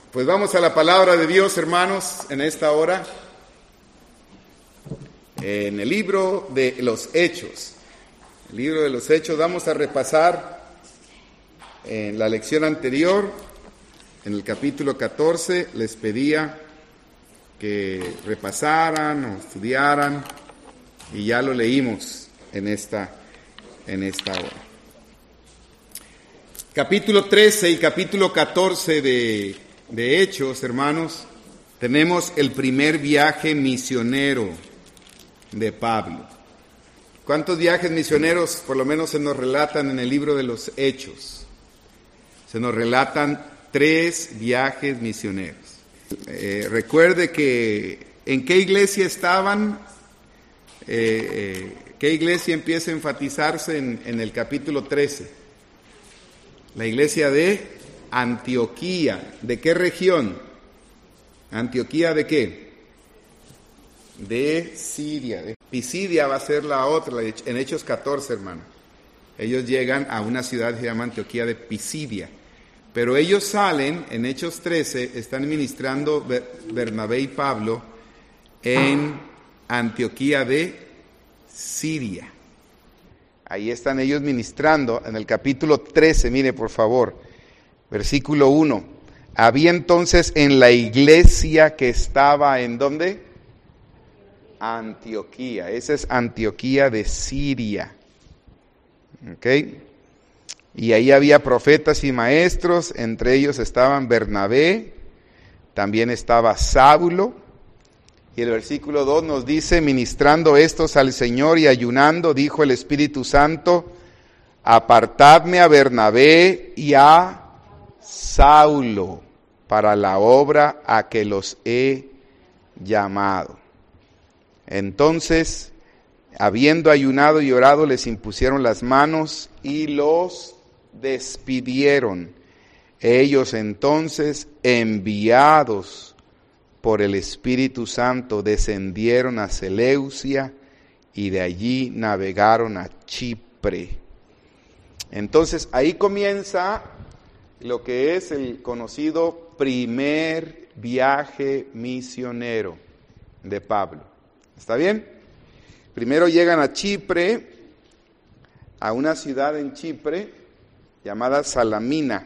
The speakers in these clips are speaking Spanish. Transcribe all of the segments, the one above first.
Pues vamos a la palabra de Dios, hermanos, en esta hora, en el libro de los Hechos. El libro de los Hechos, vamos a repasar en la lección anterior, en el capítulo 14, les pedía que repasaran o estudiaran, y ya lo leímos en esta hora. Capítulo 13 y capítulo 14 de Hechos, hermanos, tenemos el primer viaje misionero de Pablo. ¿Cuántos viajes misioneros por lo menos se nos relatan en el libro de los Hechos? Se nos relatan 3 viajes misioneros. Recuerde que ¿en qué iglesia estaban? ¿Qué iglesia empieza a enfatizarse en el capítulo 13? La iglesia de Antioquía. ¿De qué región? ¿Antioquía de qué? De Siria. Pisidia va a ser la otra, en Hechos 14, hermano. Ellos llegan a una ciudad que se llama Antioquía de Pisidia. Pero ellos salen, en Hechos 13, están ministrando Bernabé y Pablo en Antioquía de Siria. Ahí están ellos ministrando en el capítulo 13, mire por favor, versículo 1. Había entonces en la iglesia que estaba, ¿en dónde? Antioquía. Esa es Antioquía de Siria. ¿Ok? Y ahí había profetas y maestros, entre ellos estaban Bernabé, también estaba Saulo. Y el versículo 2 nos dice, ministrando estos al Señor y ayunando, dijo el Espíritu Santo, apartadme a Bernabé y a Saulo para la obra a que los he llamado. Entonces, habiendo ayunado y orado, les impusieron las manos y los despidieron. Ellos entonces, enviados por el Espíritu Santo, descendieron a Seleucia y de allí navegaron a Chipre. Entonces ahí comienza lo que es el conocido primer viaje misionero de Pablo. ¿Está bien? Primero llegan a Chipre, a una ciudad en Chipre llamada Salamina.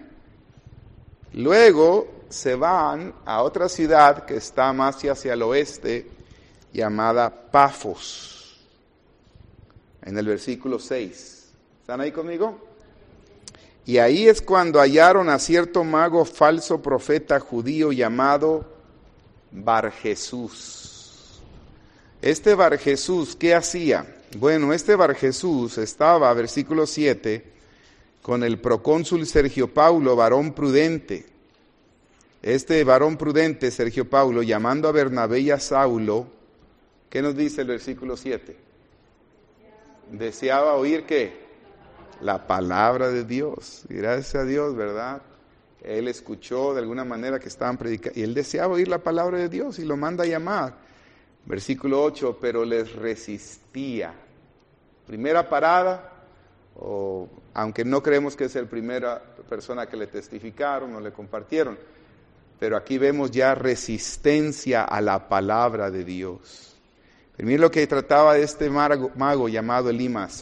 Luego se van a otra ciudad que está más hacia el oeste, llamada Pafos, en el versículo 6. ¿Están ahí conmigo? Y ahí es cuando hallaron a cierto mago falso profeta judío llamado Barjesús. Este Barjesús, ¿qué hacía? Bueno, este Barjesús estaba, versículo 7, con el procónsul Sergio Paulo, varón prudente. Este varón prudente, Sergio Paulo, llamando a Bernabé y a Saulo, ¿qué nos dice el versículo 7? Deseaba oír ¿qué? La palabra de Dios. Y gracias a Dios, ¿verdad? Él escuchó de alguna manera que estaban predicando, y él deseaba oír la palabra de Dios y lo manda a llamar. Versículo 8, pero les resistía. Primera parada, aunque no creemos que es la primera persona que le testificaron o le compartieron, pero aquí vemos ya resistencia a la palabra de Dios. Miren lo que trataba de este mago llamado Elimas.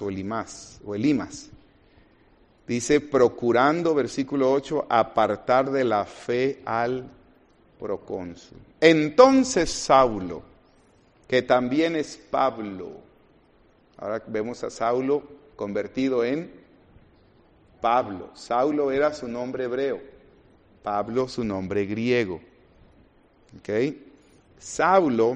Dice, procurando, versículo 8, apartar de la fe al procónsul. Entonces Saulo, que también es Pablo, ahora vemos a Saulo convertido en Pablo. Saulo era su nombre hebreo. Pablo, su nombre griego. ¿Ok? Saulo,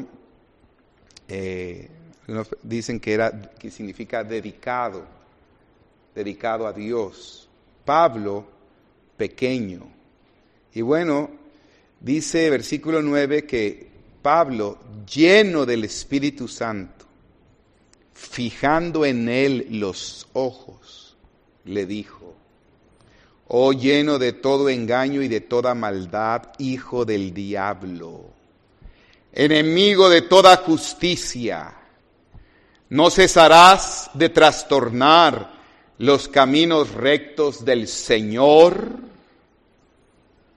dicen que significa dedicado a Dios. Pablo, pequeño. Y bueno, dice versículo 9 que Pablo, lleno del Espíritu Santo, fijando en él los ojos, le dijo, oh lleno de todo engaño y de toda maldad, hijo del diablo, enemigo de toda justicia, ¿no cesarás de trastornar los caminos rectos del Señor?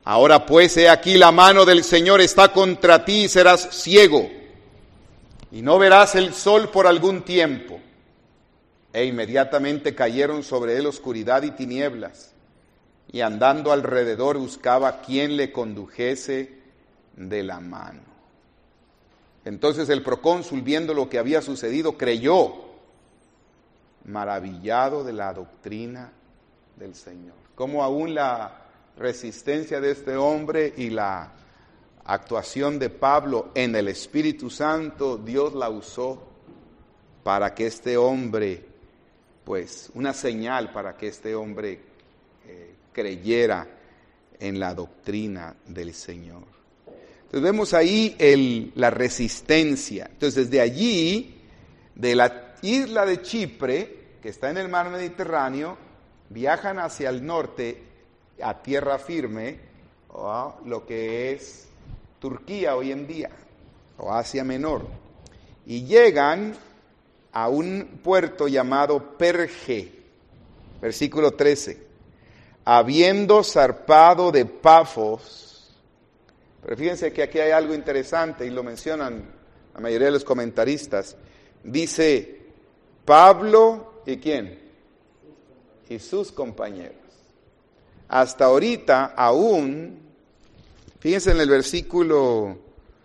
Ahora pues, he aquí la mano del Señor está contra ti y serás ciego, y no verás el sol por algún tiempo. E inmediatamente cayeron sobre él oscuridad y tinieblas, y andando alrededor buscaba quien le condujese de la mano. Entonces el procónsul, viendo lo que había sucedido, creyó, maravillado de la doctrina del Señor. Como aún la resistencia de este hombre y la actuación de Pablo en el Espíritu Santo, Dios la usó para que este hombre, pues una señal para que este hombre creyera en la doctrina del Señor. Entonces vemos ahí la resistencia. Entonces desde allí, de la isla de Chipre, que está en el mar Mediterráneo, viajan hacia el norte a tierra firme, o lo que es Turquía hoy en día, o Asia Menor, y llegan a un puerto llamado Perge, versículo 13, habiendo zarpado de Pafos. Pero fíjense que aquí hay algo interesante y lo mencionan la mayoría de los comentaristas. Dice Pablo y ¿quién? Y sus compañeros. Hasta ahorita aún, fíjense en el versículo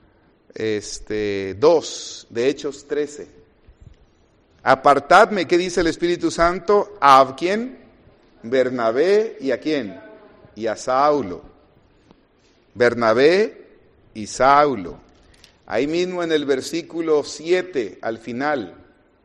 2 de Hechos 13. Apartadme, ¿qué dice el Espíritu Santo? ¿A quién? Bernabé y ¿a quién? Y a Saulo. Bernabé y Saulo. Ahí mismo en el versículo 7, al final,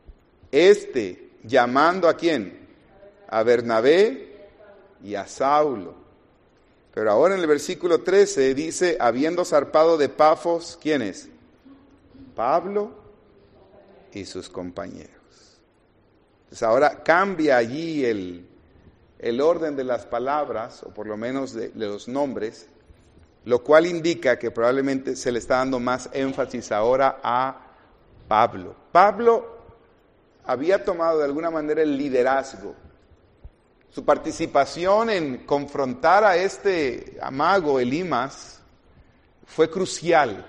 llamando ¿a quién? A Bernabé y a Saulo. Pero ahora en el versículo 13 dice, habiendo zarpado de Pafos, ¿quiénes? Pablo y sus compañeros. Entonces ahora cambia allí el orden de las palabras, o por lo menos de los nombres, lo cual indica que probablemente se le está dando más énfasis ahora a Pablo. Pablo había tomado de alguna manera el liderazgo. Su participación en confrontar a este mago Elimas fue crucial.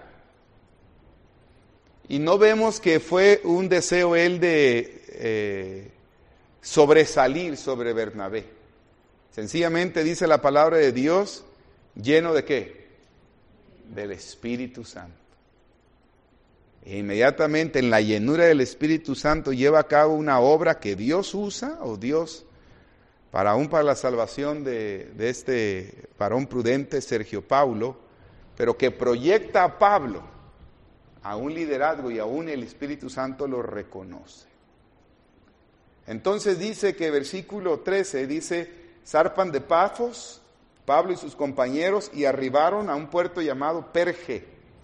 Y no vemos que fue un deseo él de sobresalir sobre Bernabé. Sencillamente dice la palabra de Dios, lleno de ¿qué? Del Espíritu Santo. E inmediatamente en la llenura del Espíritu Santo lleva a cabo una obra que Dios usa, o Dios, para la salvación de este varón prudente, Sergio Paulo, pero que proyecta a Pablo a un liderazgo y aún el Espíritu Santo lo reconoce. Entonces dice que versículo 13 dice, zarpan de Pafos, Pablo y sus compañeros, y arribaron a un puerto llamado Perge,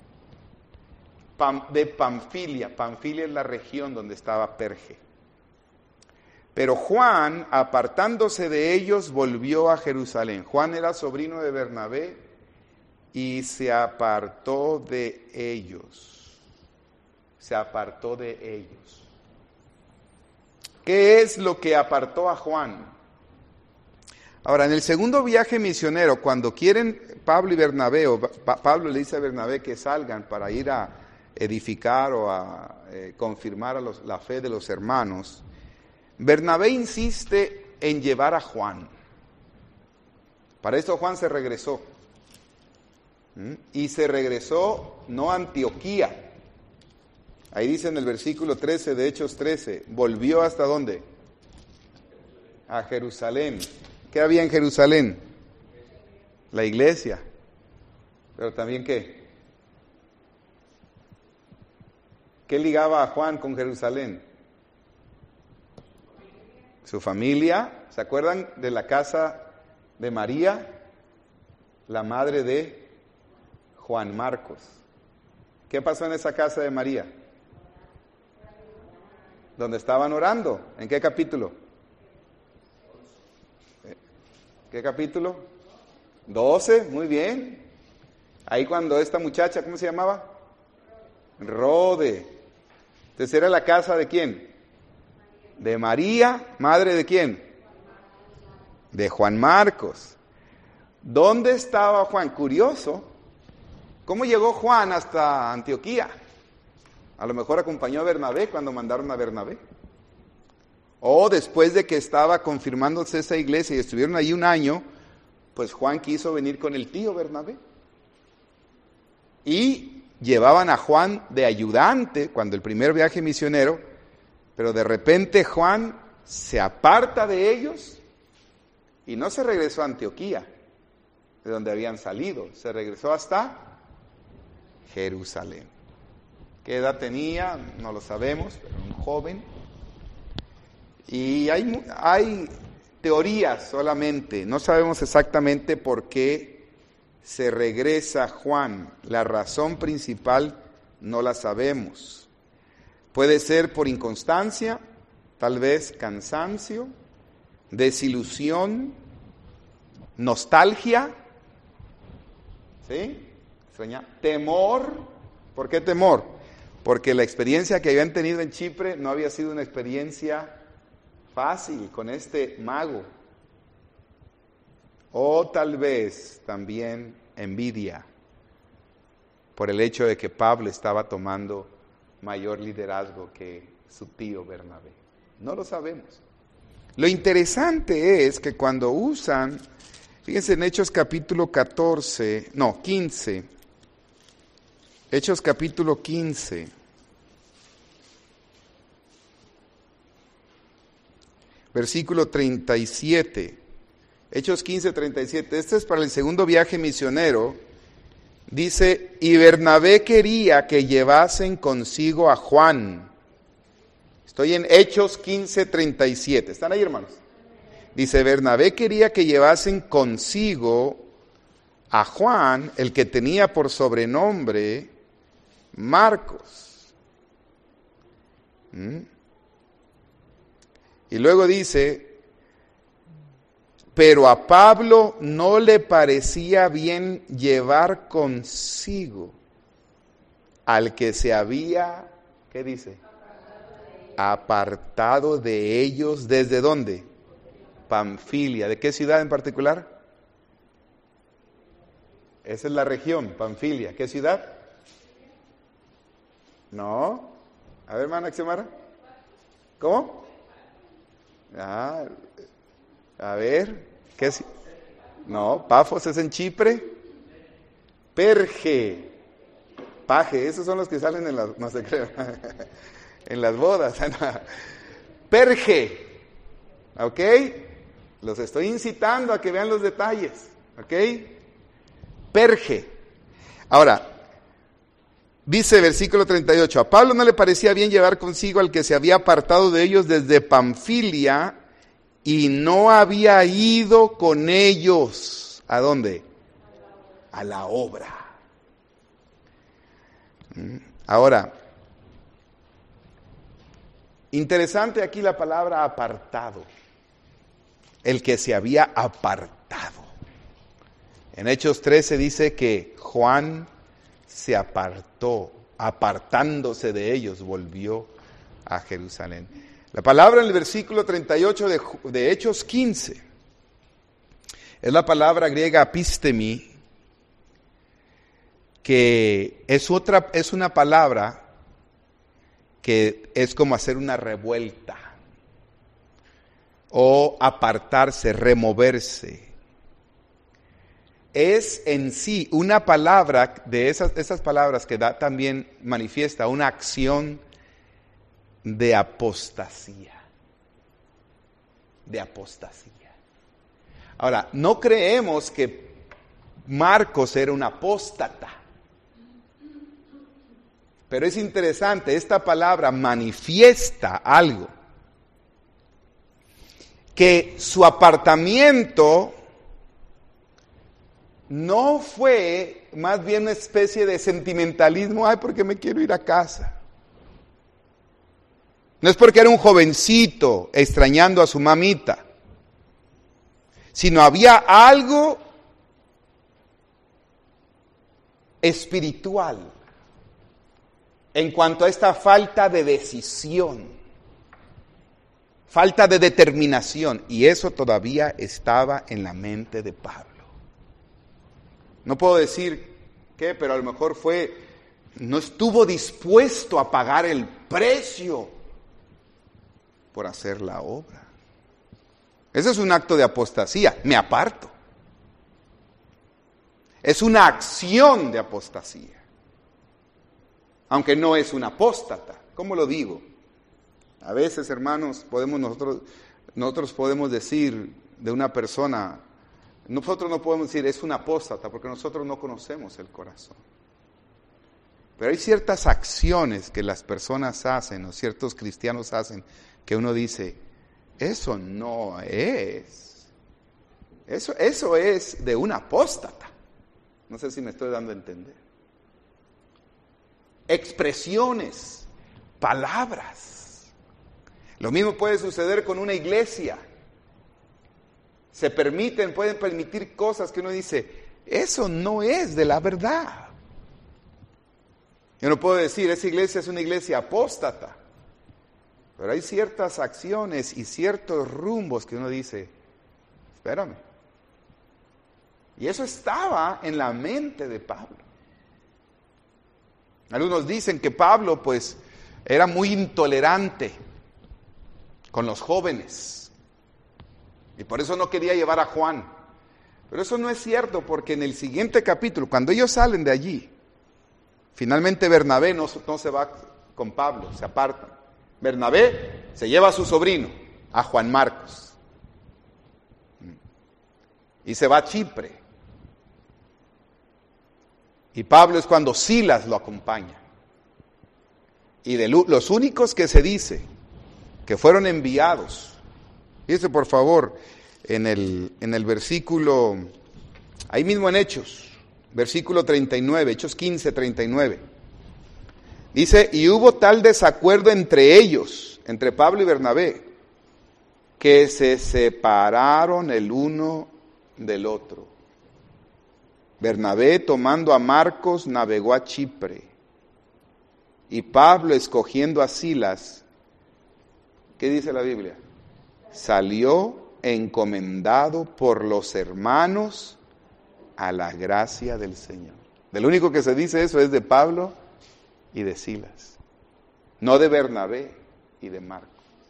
de Panfilia. Panfilia es la región donde estaba Perge. Pero Juan, apartándose de ellos, volvió a Jerusalén. Juan era sobrino de Bernabé y se apartó de ellos. Se apartó de ellos. ¿Qué es lo que apartó a Juan? Ahora, en el segundo viaje misionero, cuando quieren Pablo y Bernabé, o Pablo le dice a Bernabé que salgan para ir a edificar o a confirmar la fe de los hermanos, Bernabé insiste en llevar a Juan. Para esto Juan se regresó. Y se regresó no a Antioquía. Ahí dice en el versículo 13 de Hechos 13, volvió ¿hasta dónde? A Jerusalén. ¿Qué había en Jerusalén? La iglesia. Pero también ¿qué? ¿Qué ligaba a Juan con Jerusalén? Su familia. ¿Se acuerdan de la casa de María? La madre de Juan Marcos. ¿Qué pasó en esa casa de María? Donde estaban orando. ¿En qué capítulo? ¿Qué capítulo? 12, muy bien. Ahí cuando esta muchacha, ¿cómo se llamaba? Rode. Entonces era la casa ¿de quién? De María, madre ¿de quién? De Juan Marcos. ¿Dónde estaba Juan? Curioso. ¿Cómo llegó Juan hasta Antioquía? A lo mejor acompañó a Bernabé cuando mandaron a Bernabé. O después de que estaba confirmándose esa iglesia y estuvieron ahí un año, pues Juan quiso venir con el tío Bernabé. Y llevaban a Juan de ayudante cuando el primer viaje misionero, pero de repente Juan se aparta de ellos y no se regresó a Antioquía, de donde habían salido, se regresó hasta Jerusalén. ¿Qué edad tenía? No lo sabemos, pero un joven. Y hay teorías solamente, no sabemos exactamente por qué se regresa Juan. La razón principal no la sabemos. Puede ser por inconstancia, tal vez cansancio, desilusión, nostalgia, ¿sí? Temor. ¿Por qué temor? Porque la experiencia que habían tenido en Chipre no había sido una experiencia fácil con este mago. O tal vez también envidia por el hecho de que Pablo estaba tomando mayor liderazgo que su tío Bernabé. No lo sabemos. Lo interesante es que cuando usan, fíjense en Hechos capítulo 15, Hechos capítulo 15, versículo 37, Hechos 15, 37, este es para el segundo viaje misionero, dice, y Bernabé quería que llevasen consigo a Juan. Estoy en Hechos 15, 37, ¿están ahí, hermanos? Dice, Bernabé quería que llevasen consigo a Juan, el que tenía por sobrenombre Marcos. Y luego dice, pero a Pablo no le parecía bien llevar consigo al que se había, ¿qué dice? Apartado de ellos, ¿desde dónde? Panfilia. ¿De qué ciudad en particular? Esa es la región, Panfilia. ¿Qué ciudad? No. A ver, hermana Xemara. ¿Cómo? A ver, ¿qué es? No, Pafos es en Chipre. Perge. Paje, esos son los que salen en las, no sé, creo, en las bodas. Perge. ¿Ok? Los estoy incitando a que vean los detalles. ¿Ok? Perge. Ahora, dice versículo 38, a Pablo no le parecía bien llevar consigo al que se había apartado de ellos desde Panfilia y no había ido con ellos. ¿A dónde? A la obra. Ahora, interesante aquí la palabra apartado. El que se había apartado. En Hechos 13 dice que Juan se apartó, apartándose de ellos, volvió a Jerusalén. La palabra en el versículo 38 de Hechos 15 es la palabra griega apistemi, que es una palabra que es como hacer una revuelta o apartarse, removerse. Es en sí una palabra de esas palabras que da también manifiesta una acción de apostasía. De apostasía. Ahora, no creemos que Marcos era un apóstata. Pero es interesante, esta palabra manifiesta algo. Que su apartamiento no fue más bien una especie de sentimentalismo, ay, porque me quiero ir a casa. No es porque era un jovencito extrañando a su mamita, sino había algo espiritual en cuanto a esta falta de decisión, falta de determinación, y eso todavía estaba en la mente de Pablo. No puedo decir qué, pero a lo mejor no estuvo dispuesto a pagar el precio por hacer la obra. Ese es un acto de apostasía, me aparto. Es una acción de apostasía, aunque no es un apóstata. ¿Cómo lo digo? A veces, hermanos, nosotros podemos decir de una persona, nosotros no podemos decir es un apóstata, porque nosotros no conocemos el corazón. Pero hay ciertas acciones que las personas hacen, o ciertos cristianos hacen, que uno dice, eso no es. Eso es de un apóstata. No sé si me estoy dando a entender. Expresiones, palabras. Lo mismo puede suceder con una iglesia. Pueden permitir cosas que uno dice, eso no es de la verdad. Yo no puedo decir, esa iglesia es una iglesia apóstata. Pero hay ciertas acciones y ciertos rumbos que uno dice, espérame. Y eso estaba en la mente de Pablo. Algunos dicen que Pablo, pues, era muy intolerante con los jóvenes. Y por eso no quería llevar a Juan. Pero eso no es cierto, porque en el siguiente capítulo, cuando ellos salen de allí, finalmente Bernabé no se va con Pablo, se apartan. Bernabé se lleva a su sobrino, a Juan Marcos. Y se va a Chipre. Y Pablo es cuando Silas lo acompaña. Y de los únicos que se dice que fueron enviados, fíjese por favor, en el versículo, ahí mismo en Hechos, versículo 39, Hechos 15, 39. Dice, y hubo tal desacuerdo entre ellos, entre Pablo y Bernabé, que se separaron el uno del otro. Bernabé, tomando a Marcos, navegó a Chipre, y Pablo, escogiendo a Silas, ¿qué dice la Biblia? Salió encomendado por los hermanos a la gracia del Señor. Del único que se dice eso es de Pablo y de Silas, no de Bernabé y de Marcos.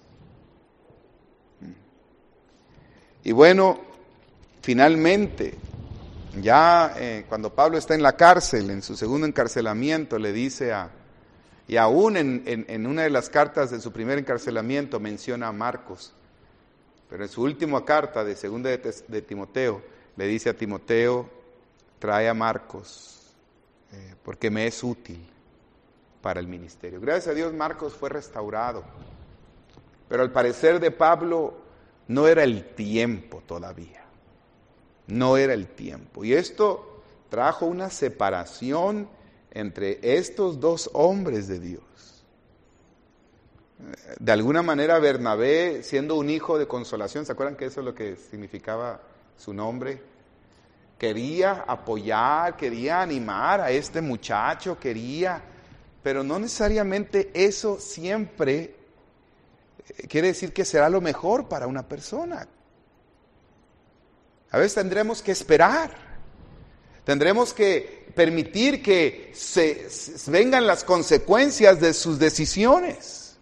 Y bueno, finalmente, ya cuando Pablo está en la cárcel, en su segundo encarcelamiento, le dice y aún en una de las cartas de su primer encarcelamiento menciona a Marcos, pero en su última carta de segunda de Timoteo, le dice a Timoteo, trae a Marcos, porque me es útil para el ministerio. Gracias a Dios Marcos fue restaurado, pero al parecer de Pablo no era el tiempo todavía. No era el tiempo. Y esto trajo una separación entre estos dos hombres de Dios. De alguna manera Bernabé, siendo un hijo de consolación, ¿se acuerdan que eso es lo que significaba su nombre? Quería apoyar, quería animar a este muchacho, pero no necesariamente eso siempre quiere decir que será lo mejor para una persona. A veces tendremos que esperar, tendremos que permitir que se vengan las consecuencias de sus decisiones.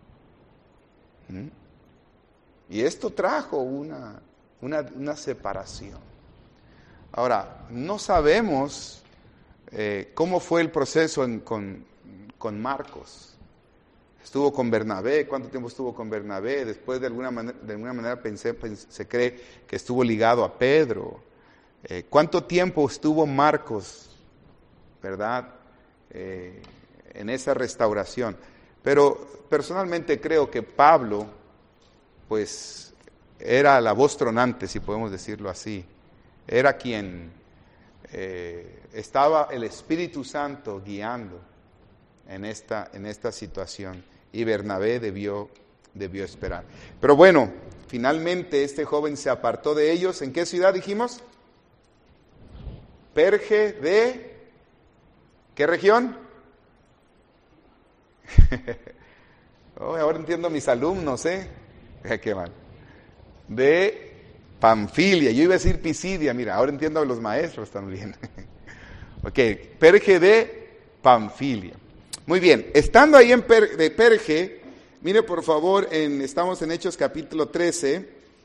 Y esto trajo una separación. Ahora, no sabemos cómo fue el proceso con Marcos. Estuvo con Bernabé, ¿cuánto tiempo estuvo con Bernabé? Después de alguna manera se cree que estuvo ligado a Pedro. ¿Cuánto tiempo estuvo Marcos, verdad, en esa restauración? Pero personalmente creo que Pablo, pues, era la voz tronante, si podemos decirlo así. Era quien estaba el Espíritu Santo guiando en esta situación. Y Bernabé debió esperar. Pero bueno, finalmente este joven se apartó de ellos. ¿En qué ciudad dijimos? Perge de... ¿qué región? Oh, ahora entiendo a mis alumnos, qué mal. De Panfilia. Yo iba a decir Pisidia, mira, ahora entiendo a los maestros también. Ok, Perge de Panfilia. Muy bien, estando ahí de Perge, mire por favor, estamos en Hechos capítulo 13.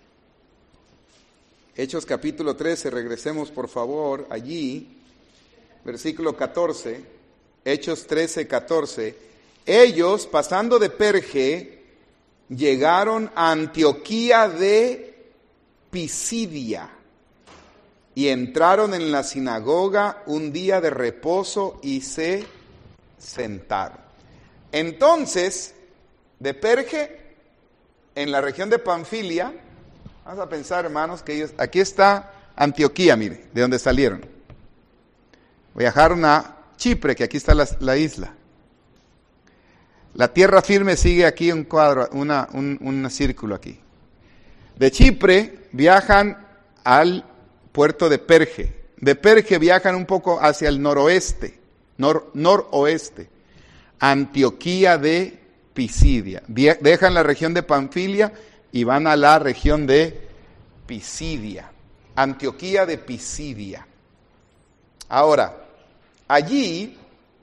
Hechos capítulo 13, regresemos por favor allí, versículo 14, Hechos 13, 14. Ellos, pasando de Perge, llegaron a Antioquía de Pisidia y entraron en la sinagoga un día de reposo y se sentaron. Entonces, de Perge, en la región de Panfilia, vamos a pensar, hermanos, que ellos, aquí está Antioquía, mire, de donde salieron. Viajaron a Chipre, que aquí está la isla. La tierra firme sigue aquí un cuadro, un círculo aquí. De Chipre viajan al puerto de Perge. De Perge viajan un poco hacia el noroeste, noroeste. Antioquía de Pisidia. Dejan la región de Panfilia y van a la región de Pisidia. Antioquía de Pisidia. Ahora, allí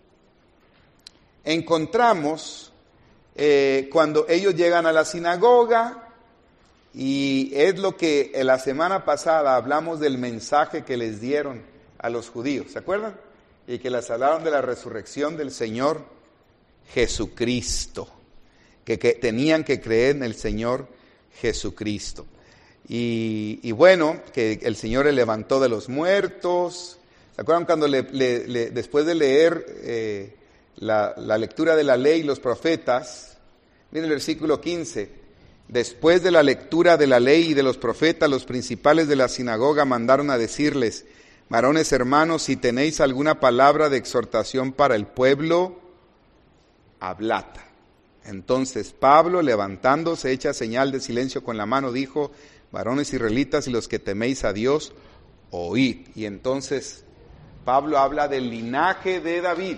encontramos cuando ellos llegan a la sinagoga, y es lo que la semana pasada hablamos del mensaje que les dieron a los judíos, ¿se acuerdan? Y que les hablaron de la resurrección del Señor Jesucristo, que tenían que creer en el Señor Jesucristo. Y bueno, que el Señor le levantó de los muertos. ¿Se acuerdan cuando después de leer la lectura de la ley y los profetas? Miren el versículo 15. Después de la lectura de la ley y de los profetas, los principales de la sinagoga mandaron a decirles: varones hermanos, si tenéis alguna palabra de exhortación para el pueblo, hablad. Entonces Pablo, levantándose, hecha señal de silencio con la mano, dijo: varones israelitas y los que teméis a Dios, oíd. Y entonces Pablo habla del linaje de David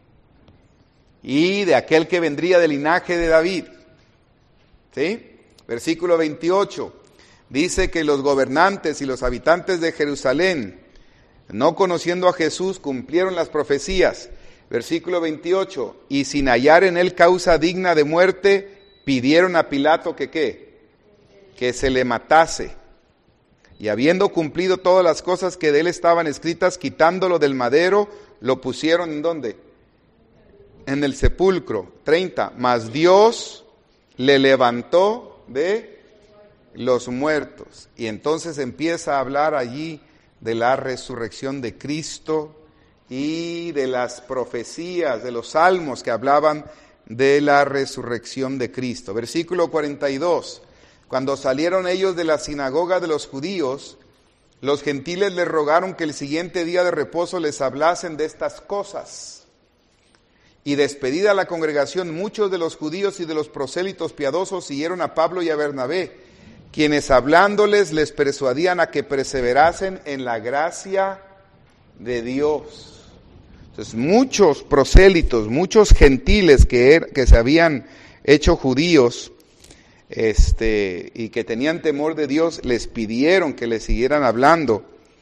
y de aquel que vendría del linaje de David. ¿Sí? Versículo 28, dice que los gobernantes y los habitantes de Jerusalén, no conociendo a Jesús, cumplieron las profecías. Versículo 28, y sin hallar en él causa digna de muerte, pidieron a Pilato que ¿qué? Que se le matase. Y habiendo cumplido todas las cosas que de él estaban escritas, quitándolo del madero, lo pusieron ¿en dónde? En el sepulcro. 30, mas Dios le levantó de los muertos. Y entonces empieza a hablar allí de la resurrección de Cristo y de las profecías, de los salmos que hablaban de la resurrección de Cristo. Versículo 42. Cuando salieron ellos de la sinagoga de los judíos, los gentiles les rogaron que el siguiente día de reposo les hablasen de estas cosas. Y despedida la congregación, muchos de los judíos y de los prosélitos piadosos siguieron a Pablo y a Bernabé, quienes hablándoles les persuadían a que perseverasen en la gracia de Dios. Entonces muchos prosélitos, muchos gentiles que se habían hecho judíos y que tenían temor de Dios, les pidieron que les siguieran hablando,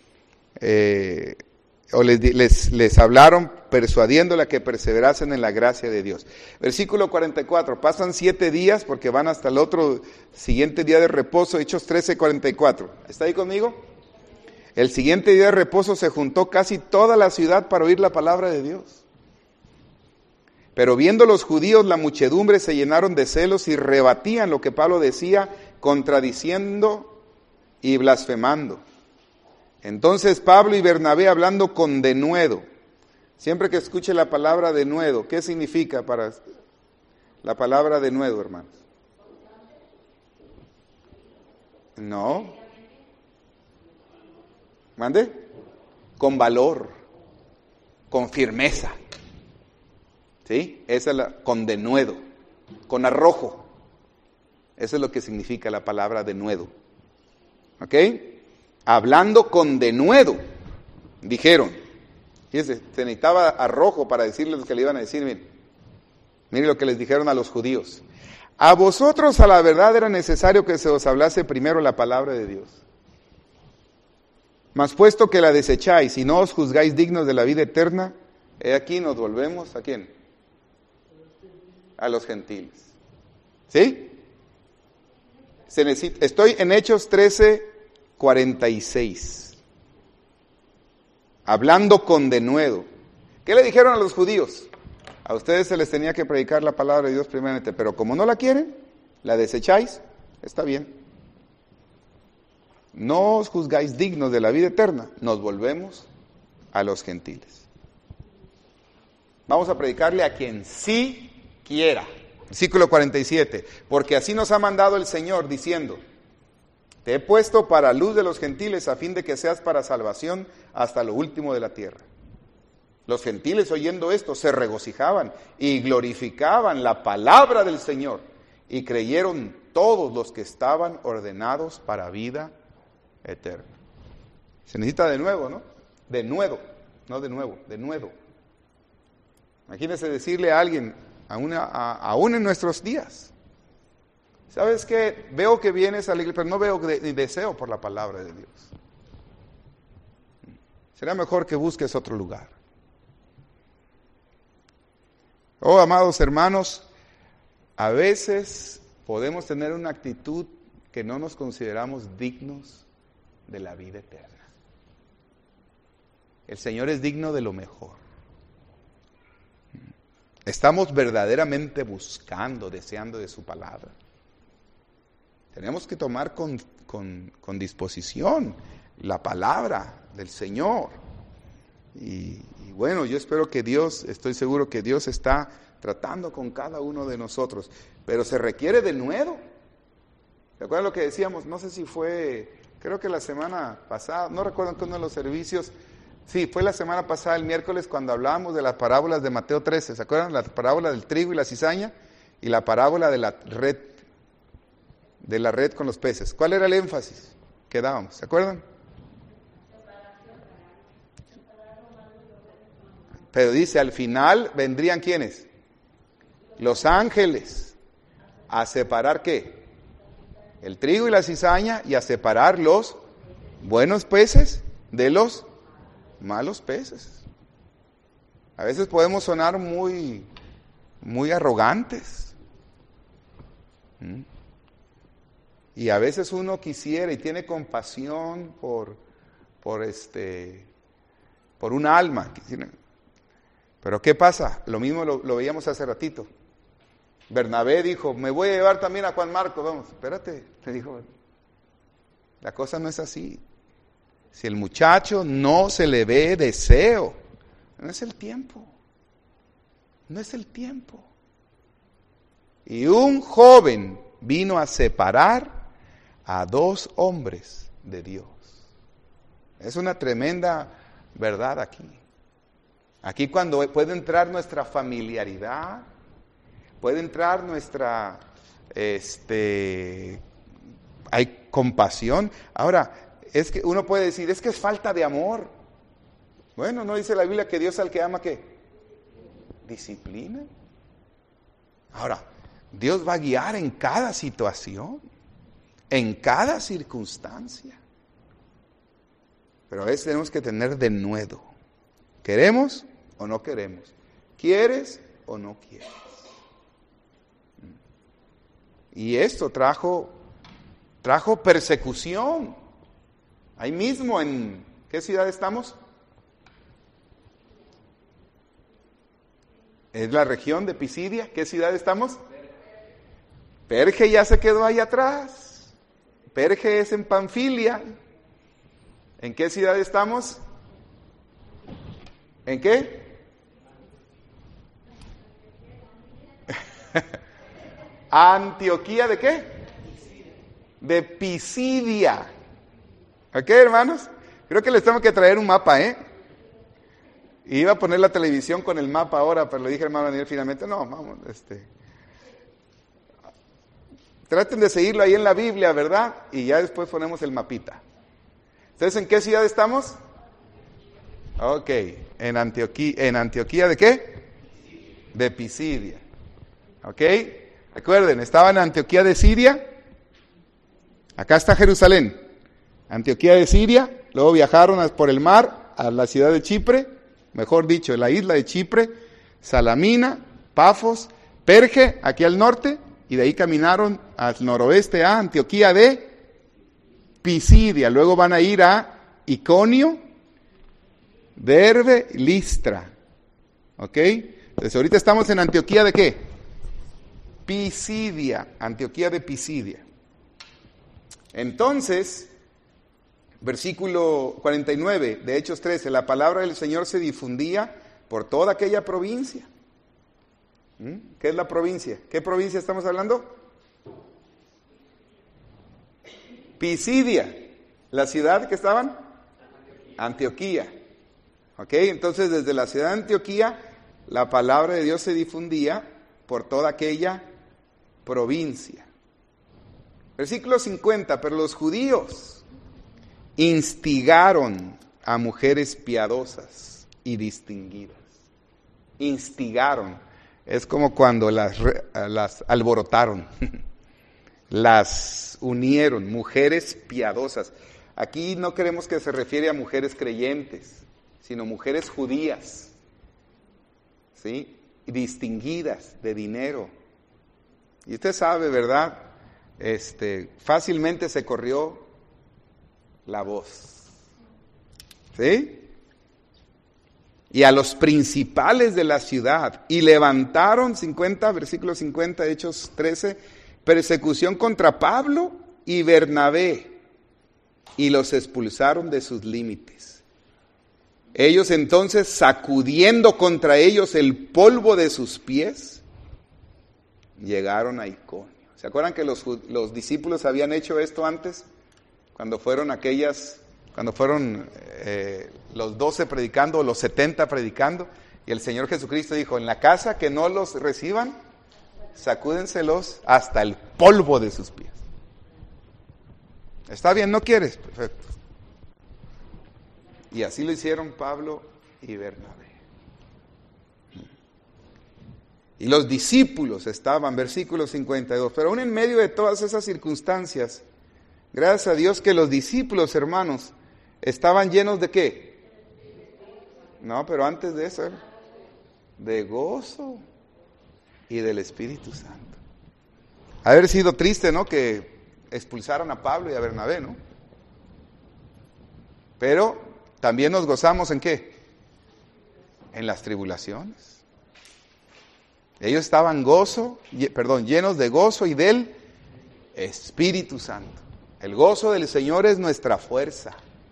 o les hablaron persuadiéndole a que perseverasen en la gracia de Dios. Versículo 44, pasan 7 días porque van hasta el otro siguiente día de reposo, Hechos 13, 44. ¿Está ahí conmigo? El siguiente día de reposo se juntó casi toda la ciudad para oír la palabra de Dios. Pero viendo los judíos la muchedumbre, se llenaron de celos y rebatían lo que Pablo decía, contradiciendo y blasfemando. Entonces Pablo y Bernabé, hablando con denuedo, siempre que escuche la palabra denuedo, ¿qué significa para la palabra denuedo, hermanos? No. ¿Mande? Con valor, con firmeza. ¿Sí? Esa es con denuedo, con arrojo. Eso es lo que significa la palabra denuedo. ¿Ok? Hablando con denuedo, dijeron. Fíjense, se necesitaba arrojo para decirles lo que le iban a decir. Miren lo que les dijeron a los judíos. A vosotros a la verdad era necesario que se os hablase primero la palabra de Dios. Mas puesto que la desecháis y no os juzgáis dignos de la vida eterna, he aquí nos volvemos, ¿a quién? A los gentiles. ¿Sí? Estoy en Hechos 13:46. Hablando con denuedo. ¿Qué le dijeron a los judíos? A ustedes se les tenía que predicar la palabra de Dios primeramente, pero como no la quieren, la desecháis, está bien. No os juzgáis dignos de la vida eterna, nos volvemos a los gentiles. Vamos a predicarle a quien sí quiera. Versículo 47, porque así nos ha mandado el Señor, diciendo, te he puesto para luz de los gentiles, a fin de que seas para salvación hasta lo último de la tierra. Los gentiles, oyendo esto, se regocijaban y glorificaban la palabra del Señor, y creyeron todos los que estaban ordenados para vida eterna. Se necesita de nuevo, ¿no? De nuevo, no de nuevo, de nuevo. Imagínese decirle a alguien, aún en nuestros días, ¿sabes qué? Veo que vienes a la iglesia, pero no veo ni deseo por la palabra de Dios. Será mejor que busques otro lugar. Oh, amados hermanos, a veces podemos tener una actitud que no nos consideramos dignos de la vida eterna. El Señor es digno de lo mejor. Estamos verdaderamente buscando, deseando de su palabra. Tenemos que tomar con disposición la palabra del Señor. Y bueno, yo espero que Dios, estoy seguro que Dios está tratando con cada uno de nosotros. Pero se requiere de nuevo. ¿Se acuerdan lo que decíamos? No sé si fue, creo que la semana pasada, no recuerdo que uno de los servicios. Sí, fue la semana pasada, el miércoles, cuando hablábamos de las parábolas de Mateo 13. ¿Se acuerdan? La parábola del trigo y la cizaña y la parábola de la red con los peces. ¿Cuál era el énfasis que dábamos? ¿Se acuerdan? Pero dice, al final vendrían ¿quiénes? Los ángeles. ¿A separar qué? El trigo y la cizaña, y a separar los buenos peces de los malos peces. A veces podemos sonar muy arrogantes. Y a veces uno quisiera y tiene compasión por un alma. Pero ¿qué pasa? Lo mismo lo veíamos hace ratito. Bernabé dijo, me voy a llevar también a Juan Marcos. Vamos, espérate, le dijo. La cosa no es así. Si el muchacho no se le ve deseo, no es el tiempo. No es el tiempo. Y un joven vino a separar a dos hombres de Dios. Es una tremenda verdad aquí. Aquí cuando puede entrar nuestra familiaridad, puede entrar nuestra, hay compasión. Ahora, es que uno puede decir, es que es falta de amor. Bueno, ¿no dice la Biblia que Dios al que ama qué? Disciplina. Ahora, Dios va a guiar en cada situación, en cada circunstancia. Pero a veces tenemos que tener denuedo. ¿Queremos o no queremos? ¿Quieres o no quieres? Y esto trajo persecución. Ahí mismo, ¿en qué ciudad estamos? Es la región de Pisidia. ¿Qué ciudad estamos? Perge ya se quedó ahí atrás. Perge es en Panfilia. ¿En qué ciudad estamos? ¿En qué? Antioquía, ¿de qué? De Pisidia. ¿Ok, hermanos? Creo que les tengo que traer un mapa, Iba a poner la televisión con el mapa ahora, pero le dije al hermano Daniel finalmente, no, vamos, traten de seguirlo ahí en la Biblia, ¿verdad? Y ya después ponemos el mapita. Entonces, ¿en qué ciudad estamos? Ok, en Antioquía, ¿de qué? De Pisidia. ¿Ok? Recuerden, estaba en Antioquía de Siria. Acá está Jerusalén. Antioquía de Siria. luego viajaron por el mar a la ciudad de Chipre, mejor dicho, la isla de Chipre, Salamina, Pafos, Perge, aquí al norte, y de ahí caminaron al noroeste a Antioquía de Pisidia. Luego van a ir a Iconio, Derbe, Listra. ¿Ok? Entonces ahorita estamos en Antioquía de ¿qué? Pisidia, Antioquía de Pisidia. Entonces, versículo 49 de Hechos 13, la palabra del Señor se difundía por toda aquella provincia. ¿Qué es la provincia? ¿Qué provincia estamos hablando? Pisidia, la ciudad que estaban, Antioquía. ¿Ok? Entonces desde la ciudad de Antioquía la palabra de Dios se difundía por toda aquella provincia. Versículo 50, pero los judíos instigaron a mujeres piadosas y distinguidas. Instigaron, es como cuando las alborotaron, las unieron, mujeres piadosas. Aquí no queremos que se refiere a mujeres creyentes, sino mujeres judías, ¿sí? Distinguidas de dinero. Y usted sabe, ¿verdad? Fácilmente se corrió la voz, ¿sí? Y a los principales de la ciudad, y levantaron, versículo 50, Hechos 13, persecución contra Pablo y Bernabé, y los expulsaron de sus límites. Ellos entonces, sacudiendo contra ellos el polvo de sus pies, llegaron a Iconio. ¿Se acuerdan que los discípulos habían hecho esto antes? Cuando fueron los 12 predicando, o los 70 predicando, y el Señor Jesucristo dijo, en la casa que no los reciban, sacúdenselos hasta el polvo de sus pies. ¿Está bien? ¿No quieres? Perfecto. Y así lo hicieron Pablo y Bernabé. Y los discípulos estaban, versículo 52, pero aún en medio de todas esas circunstancias, gracias a Dios que los discípulos, hermanos, estaban llenos de ¿qué? No, pero antes de eso, de gozo y del Espíritu Santo. Haber sido triste, ¿no? Que expulsaran a Pablo y a Bernabé, ¿no? Pero también nos gozamos ¿en qué? En las tribulaciones. Ellos estaban llenos de gozo y del Espíritu Santo. El gozo del Señor es nuestra fuerza.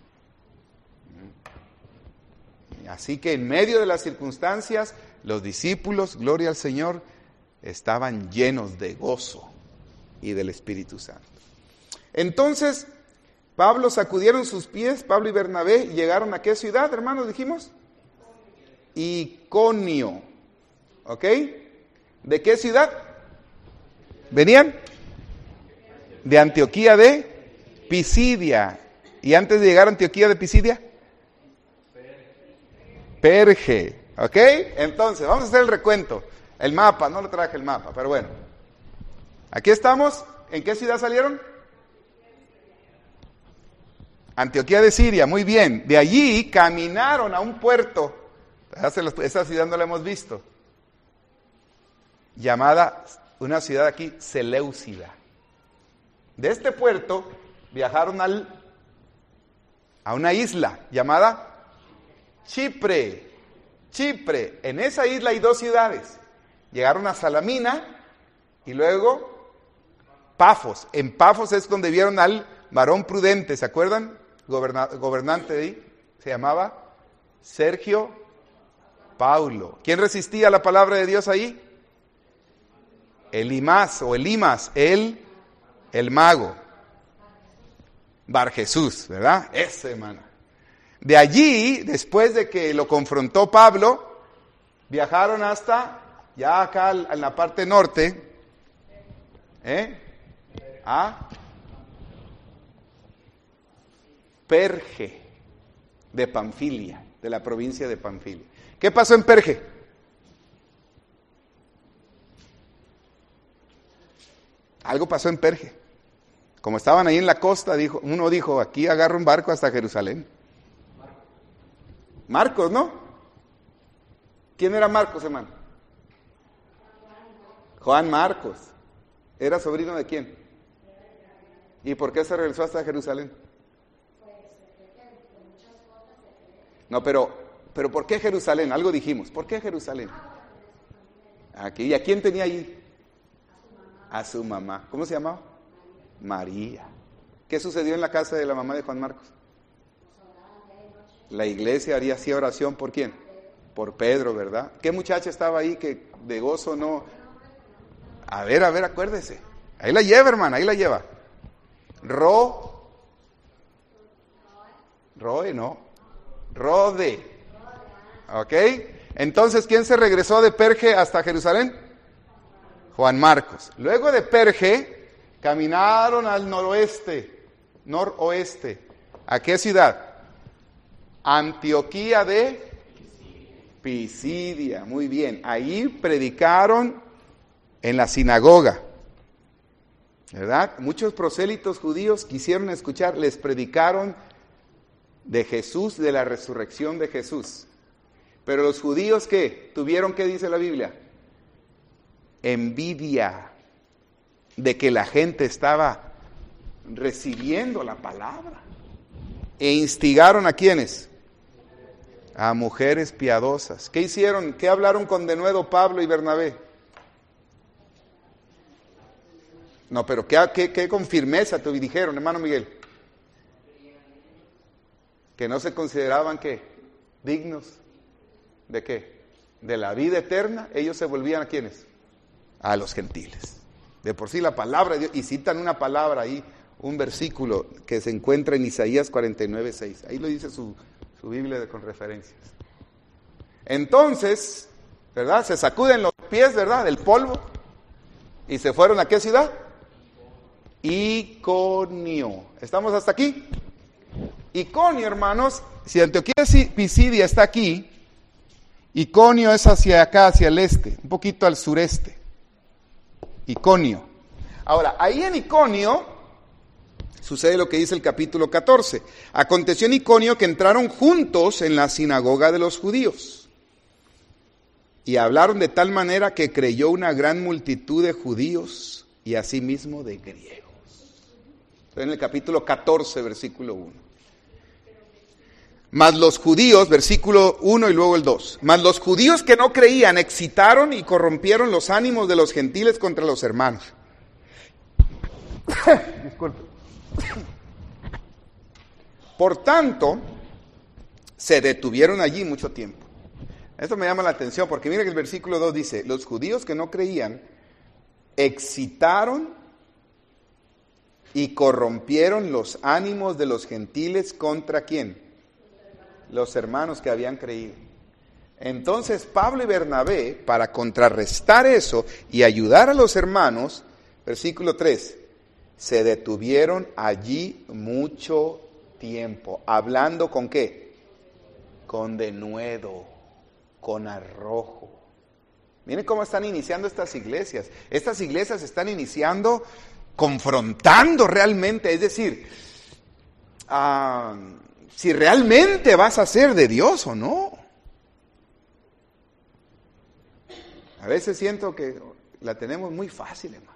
Así que en medio de las circunstancias, los discípulos, gloria al Señor, estaban llenos de gozo y del Espíritu Santo. Entonces, Pablo sacudieron sus pies, Pablo y Bernabé, y llegaron a ¿qué ciudad, hermanos, dijimos? Iconio. ¿Ok? ¿De qué ciudad? ¿Venían? De Antioquía de Pisidia. ¿Y antes de llegar a Antioquía de Pisidia? Perge. ¿Ok? Entonces, vamos a hacer el recuento. El mapa, no lo traje el mapa, pero bueno. Aquí estamos. ¿En qué ciudad salieron? Antioquía de Siria, muy bien. De allí caminaron a un puerto. Esa ciudad no la hemos visto. Llamada, una ciudad aquí, Seleucida. De este puerto viajaron a una isla llamada Chipre. Chipre. En esa isla hay 2 ciudades. Llegaron a Salamina y luego Pafos. En Pafos es donde vieron al varón prudente, ¿se acuerdan? Gobernante de ahí. Se llamaba Sergio Paulo. ¿Quién resistía la palabra de Dios ahí? Elimas, el mago. Bar Jesús, ¿verdad? Ese, hermano. De allí, después de que lo confrontó Pablo, viajaron hasta, ya acá en la parte norte, a Perge de Panfilia, de la provincia de Panfilia. ¿Qué pasó en Perge? Algo pasó en Perge. Como estaban ahí en la costa, uno dijo, aquí agarro un barco hasta Jerusalén. Marcos, ¿no? ¿Quién era Marcos, hermano? Juan Marcos. ¿Era sobrino de quién? ¿Y por qué se regresó hasta Jerusalén? No, pero ¿por qué Jerusalén? Algo dijimos. ¿Por qué Jerusalén? Aquí. ¿Y a quién tenía allí? A su mamá. ¿Cómo se llamaba? María. ¿Qué sucedió en la casa de la mamá de Juan Marcos? La iglesia hacía oración ¿por quién? Por Pedro, ¿verdad? ¿Qué muchacha estaba ahí que de gozo no? A ver, acuérdese. Ahí la lleva, hermana, ahí la lleva. Rode. ¿Ok? Entonces, ¿quién se regresó de Perge hasta Jerusalén? Juan Marcos. Luego de Perge, caminaron al noroeste. ¿A qué ciudad? Antioquía de Pisidia. Muy bien. Ahí predicaron en la sinagoga. ¿Verdad? Muchos prosélitos judíos quisieron escuchar, les predicaron de Jesús, de la resurrección de Jesús. Pero los judíos, ¿qué? ¿Tuvieron qué dice la Biblia? Envidia de que la gente estaba recibiendo la palabra. E instigaron ¿a quiénes? A mujeres piadosas. ¿Qué hicieron? ¿Qué hablaron con denuedo Pablo y Bernabé? No, pero ¿qué con firmeza te dijeron, hermano Miguel? Que no se consideraban, ¿qué? Dignos. ¿De qué? De la vida eterna. Ellos se volvían ¿a quiénes? A los gentiles. De por sí la palabra de Dios, y citan una palabra ahí, un versículo que se encuentra en Isaías 49:6. Ahí lo dice su Biblia con referencias. Entonces, ¿verdad? Se sacuden los pies, ¿verdad? Del polvo. Y se fueron ¿a qué ciudad? Iconio. ¿Estamos hasta aquí? Iconio, hermanos, si Antioquía Pisidia está aquí, Iconio es hacia acá, hacia el este, un poquito al sureste. Iconio. Ahora, ahí en Iconio sucede lo que dice el capítulo 14. Aconteció en Iconio que entraron juntos en la sinagoga de los judíos y hablaron de tal manera que creyó una gran multitud de judíos y asimismo de griegos. En el capítulo 14, versículo 1. Mas los judíos, versículo 1 y luego el 2. Mas los judíos que no creían excitaron y corrompieron los ánimos de los gentiles contra los hermanos. Disculpe. Por tanto, se detuvieron allí mucho tiempo. Esto me llama la atención porque mira que el versículo 2 dice, los judíos que no creían excitaron y corrompieron los ánimos de los gentiles contra ¿quién? Los hermanos que habían creído. Entonces Pablo y Bernabé, para contrarrestar eso y ayudar a los hermanos, versículo 3, se detuvieron allí mucho tiempo. ¿Hablando con qué? Con denuedo, con arrojo. Miren cómo están iniciando estas iglesias. Estas iglesias están iniciando confrontando realmente, es decir, si realmente vas a ser de Dios o no. A veces siento que la tenemos muy fácil, hermanos.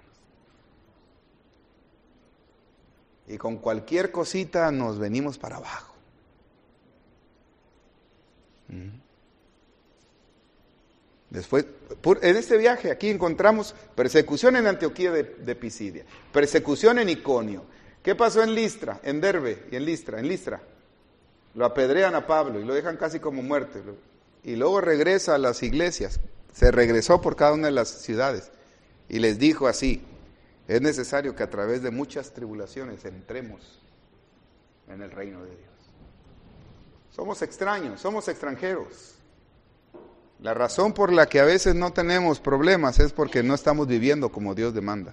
Y con cualquier cosita nos venimos para abajo. Después, en este viaje aquí encontramos persecución en Antioquía de Pisidia, persecución en Iconio. ¿Qué pasó en Listra, en Derbe y en Listra? En Listra lo apedrean a Pablo y lo dejan casi como muerto. Y luego regresa a las iglesias, se regresó por cada una de las ciudades y les dijo así, es necesario que a través de muchas tribulaciones entremos en el reino de Dios. Somos extraños, somos extranjeros. La razón por la que a veces no tenemos problemas es porque no estamos viviendo como Dios demanda.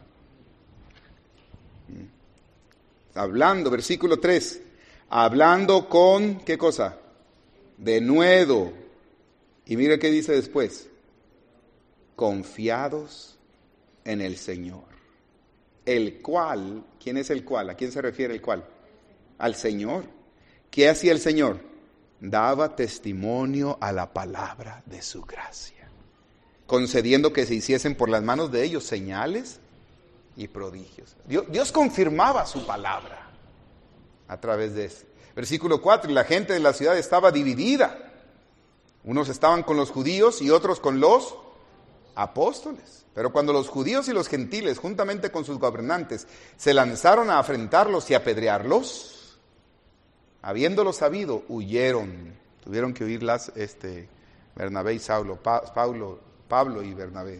Hablando, versículo 3, hablando con, ¿qué cosa? Denuedo. Y mire qué dice después, confiados en el Señor. el cual, ¿quién es el cual? ¿A quién se refiere el cual? Al Señor. ¿Qué hacía el Señor? Daba testimonio a la palabra de su gracia, concediendo que se hiciesen por las manos de ellos señales y prodigios. Dios confirmaba su palabra a través de eso. Versículo 4, y la gente de la ciudad estaba dividida. Unos estaban con los judíos y otros con los apóstoles. Pero cuando los judíos y los gentiles, juntamente con sus gobernantes, se lanzaron a afrentarlos y apedrearlos, habiéndolo sabido, huyeron. Tuvieron que huir Bernabé y Saulo, Pablo y Bernabé.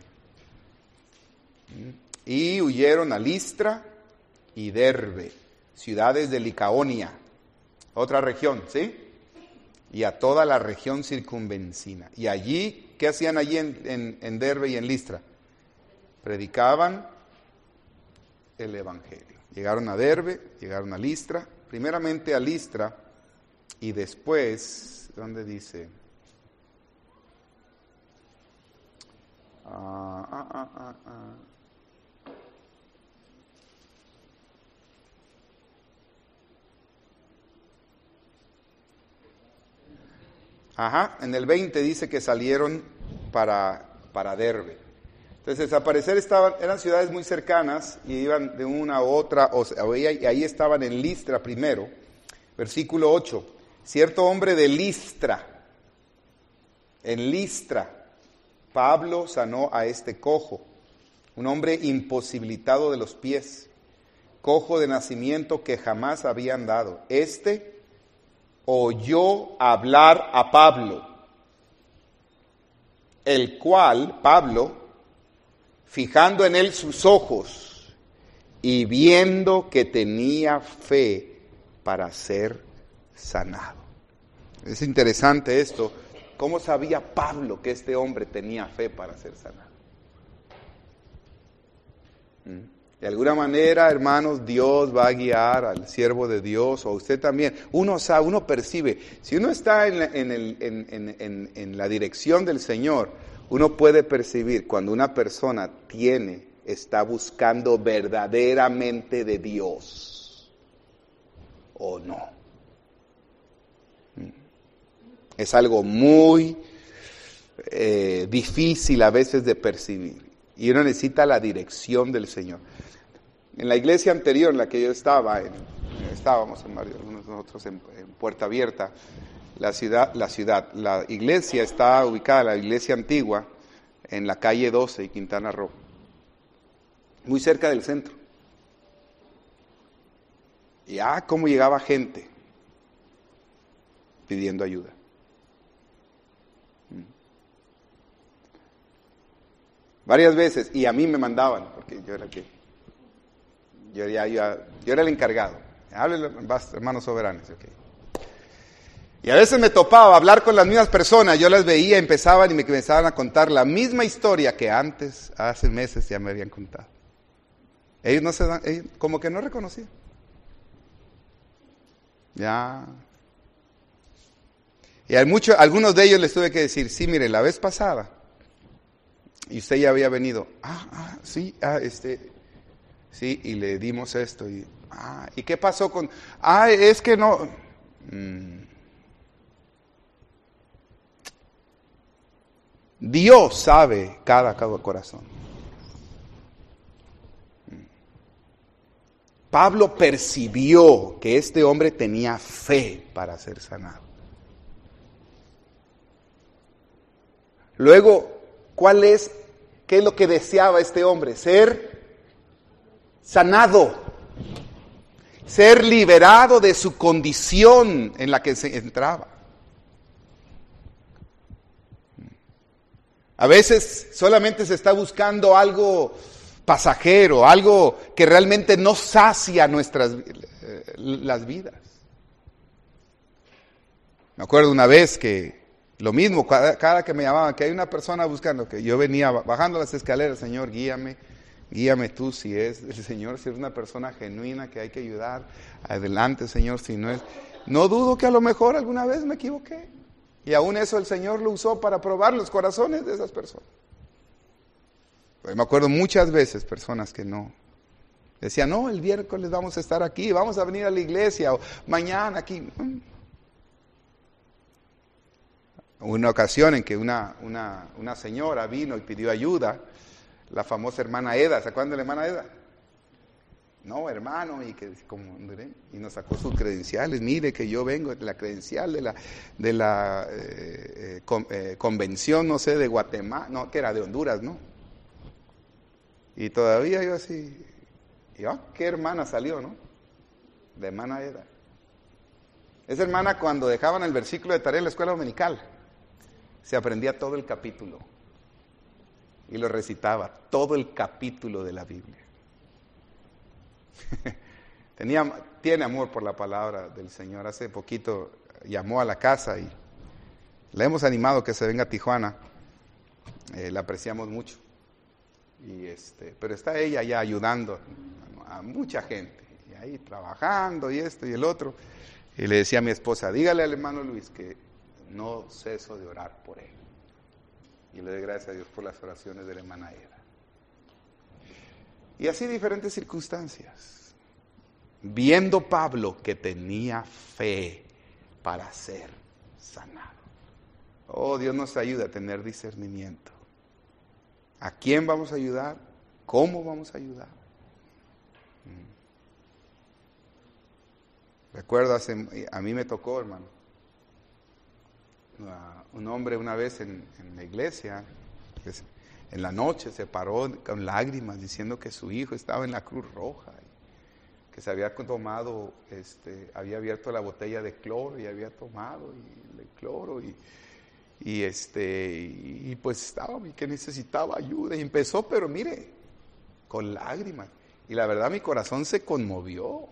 Y huyeron a Listra y Derbe, ciudades de Licaonia, otra región, ¿sí? Y a toda la región circunvencina. Y allí, ¿qué hacían allí en Derbe y en Listra? Predicaban el Evangelio. Llegaron a Derbe, llegaron a Listra, primeramente a Listra y después, ¿dónde dice? En el 20 dice que salieron para Derbe. Entonces, al parecer eran ciudades muy cercanas y iban de una a otra, y ahí estaban en Listra primero. Versículo 8, cierto hombre de Listra, en Listra, Pablo sanó a este cojo, un hombre imposibilitado de los pies, cojo de nacimiento que jamás había andado. Oyó hablar a Pablo, el cual, Pablo, fijando en él sus ojos y viendo que tenía fe para ser sanado. Es interesante esto, ¿cómo sabía Pablo que este hombre tenía fe para ser sanado? De alguna manera, hermanos, Dios va a guiar al siervo de Dios, o a usted también. Uno sabe, uno percibe. Si uno está en la dirección del Señor, uno puede percibir cuando una persona está buscando verdaderamente de Dios o no. Es algo muy difícil a veces de percibir. Y uno necesita la dirección del Señor. En la iglesia anterior en la que yo estábamos en varios, nosotros en Puerta Abierta, la iglesia está ubicada, la iglesia antigua, en la calle 12 y Quintana Roo, muy cerca del centro. Y cómo llegaba gente pidiendo ayuda. Varias veces, y a mí me mandaban, porque yo era el encargado. Háblele, hermanos soberanos. Okay. Y a veces me topaba hablar con las mismas personas, yo las veía, empezaban y me comenzaban a contar la misma historia que antes, hace meses ya me habían contado. Ellos como que no reconocían. Ya. Y algunos de ellos les tuve que decir, sí, mire, la vez pasada, y usted ya había venido, sí, sí, y le dimos esto, ¿y qué pasó con? Es que no. Dios sabe cada corazón. Pablo percibió que este hombre tenía fe para ser sanado. Luego, ¿qué es lo que deseaba este hombre? Ser sanado, ser liberado de su condición en la que se entraba. A veces solamente se está buscando algo pasajero, algo que realmente no sacia las vidas. Me acuerdo una vez que lo mismo, cada que me llamaban, que hay una persona buscando, que yo venía bajando las escaleras, Señor, guíame tú si es el Señor, si es una persona genuina que hay que ayudar, adelante Señor, si no es, no dudo que a lo mejor alguna vez me equivoqué, y aún eso el Señor lo usó para probar los corazones de esas personas. Pero me acuerdo muchas veces personas que no, Decía, no, el miércoles vamos a estar aquí, vamos a venir a la iglesia, o mañana aquí. Una ocasión en que una señora vino y pidió ayuda, la famosa hermana Eda, ¿se acuerdan de la hermana Eda? No, hermano, y nos sacó sus credenciales. Mire que yo vengo de la credencial de la convención, no sé, de Guatemala, no, que era de Honduras, ¿no? Y todavía yo así, ¿qué hermana salió, no? De hermana Eda. Esa hermana, cuando dejaban el versículo de tarea en la escuela dominical, se aprendía todo el capítulo y lo recitaba, todo el capítulo de la Biblia. Tiene amor por la palabra del Señor. Hace poquito llamó a la casa y le hemos animado que se venga a Tijuana. La apreciamos mucho. Pero está ella ya ayudando a mucha gente, y ahí trabajando y esto y el otro. Y le decía a mi esposa, dígale al hermano Luis que no ceso de orar por él. Y le doy gracias a Dios por las oraciones de la hermana Eda. Y así diferentes circunstancias. Viendo Pablo que tenía fe para ser sanado. Oh, Dios nos ayuda a tener discernimiento. ¿A quién vamos a ayudar? ¿Cómo vamos a ayudar? Recuerdo, a mí me tocó, hermano, un hombre una vez en la iglesia, en la noche se paró con lágrimas diciendo que su hijo estaba en la Cruz Roja, que se había tomado, había abierto la botella de cloro y había tomado el cloro y pues estaba, y que necesitaba ayuda y empezó, pero mire, con lágrimas, y la verdad mi corazón se conmovió.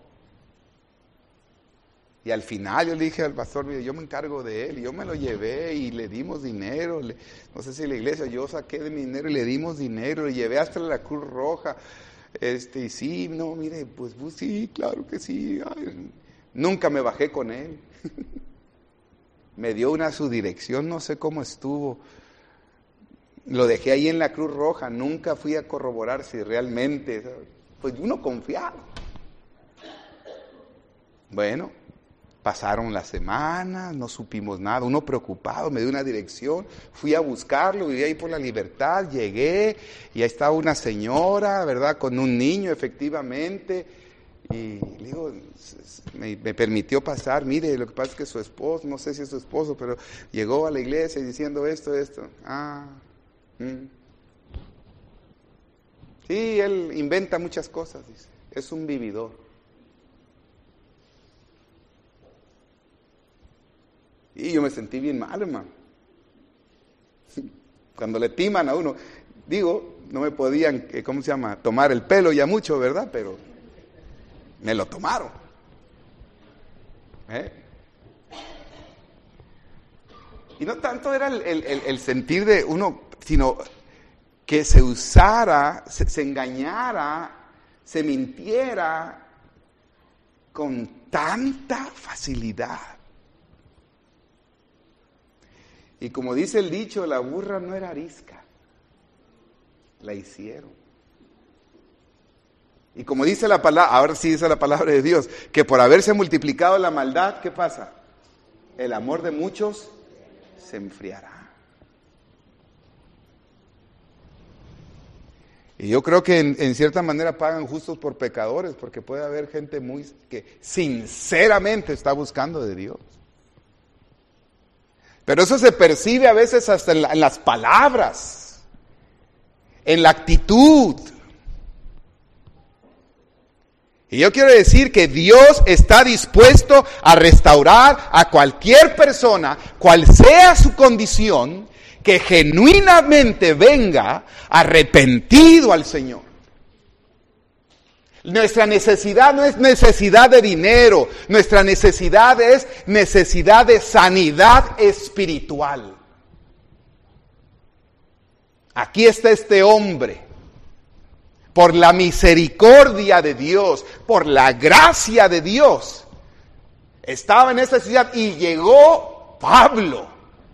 Y al final yo le dije al pastor, mire, yo me encargo de él, y yo me lo llevé y le dimos dinero, no sé si la iglesia, yo saqué de mi dinero y le dimos dinero, le llevé hasta la Cruz Roja, y sí, no, mire, pues sí, claro que sí. Ay, nunca me bajé con él. Me dio su dirección, no sé cómo estuvo. Lo dejé ahí en la Cruz Roja, nunca fui a corroborar si realmente, pues uno confiaba. Bueno, pasaron las semanas, no supimos nada, uno preocupado, me dio una dirección, fui a buscarlo, vivía ahí por la Libertad, llegué y ahí estaba una señora, ¿verdad?, con un niño efectivamente, y le digo, me permitió pasar, mire, lo que pasa es que su esposo, no sé si es su esposo, pero llegó a la iglesia diciendo esto, Sí, él inventa muchas cosas, dice, es un vividor. Y yo me sentí bien mal, hermano. Cuando le timan a uno, digo, no me podían, tomar el pelo ya mucho, ¿verdad? Pero me lo tomaron. Y no tanto era el sentir de uno, sino que se usara, se engañara, se mintiera con tanta facilidad. Y como dice el dicho, la burra no era arisca, la hicieron. Y como dice la palabra, ahora sí dice la palabra de Dios, que por haberse multiplicado la maldad, ¿qué pasa? El amor de muchos se enfriará. Y yo creo que en cierta manera pagan justos por pecadores, porque puede haber gente que sinceramente está buscando de Dios. Pero eso se percibe a veces hasta en las palabras, en la actitud. Y yo quiero decir que Dios está dispuesto a restaurar a cualquier persona, cual sea su condición, que genuinamente venga arrepentido al Señor. Nuestra necesidad no es necesidad de dinero, nuestra necesidad es necesidad de sanidad espiritual. Aquí está este hombre, por la misericordia de Dios, por la gracia de Dios, estaba en esta ciudad y llegó Pablo,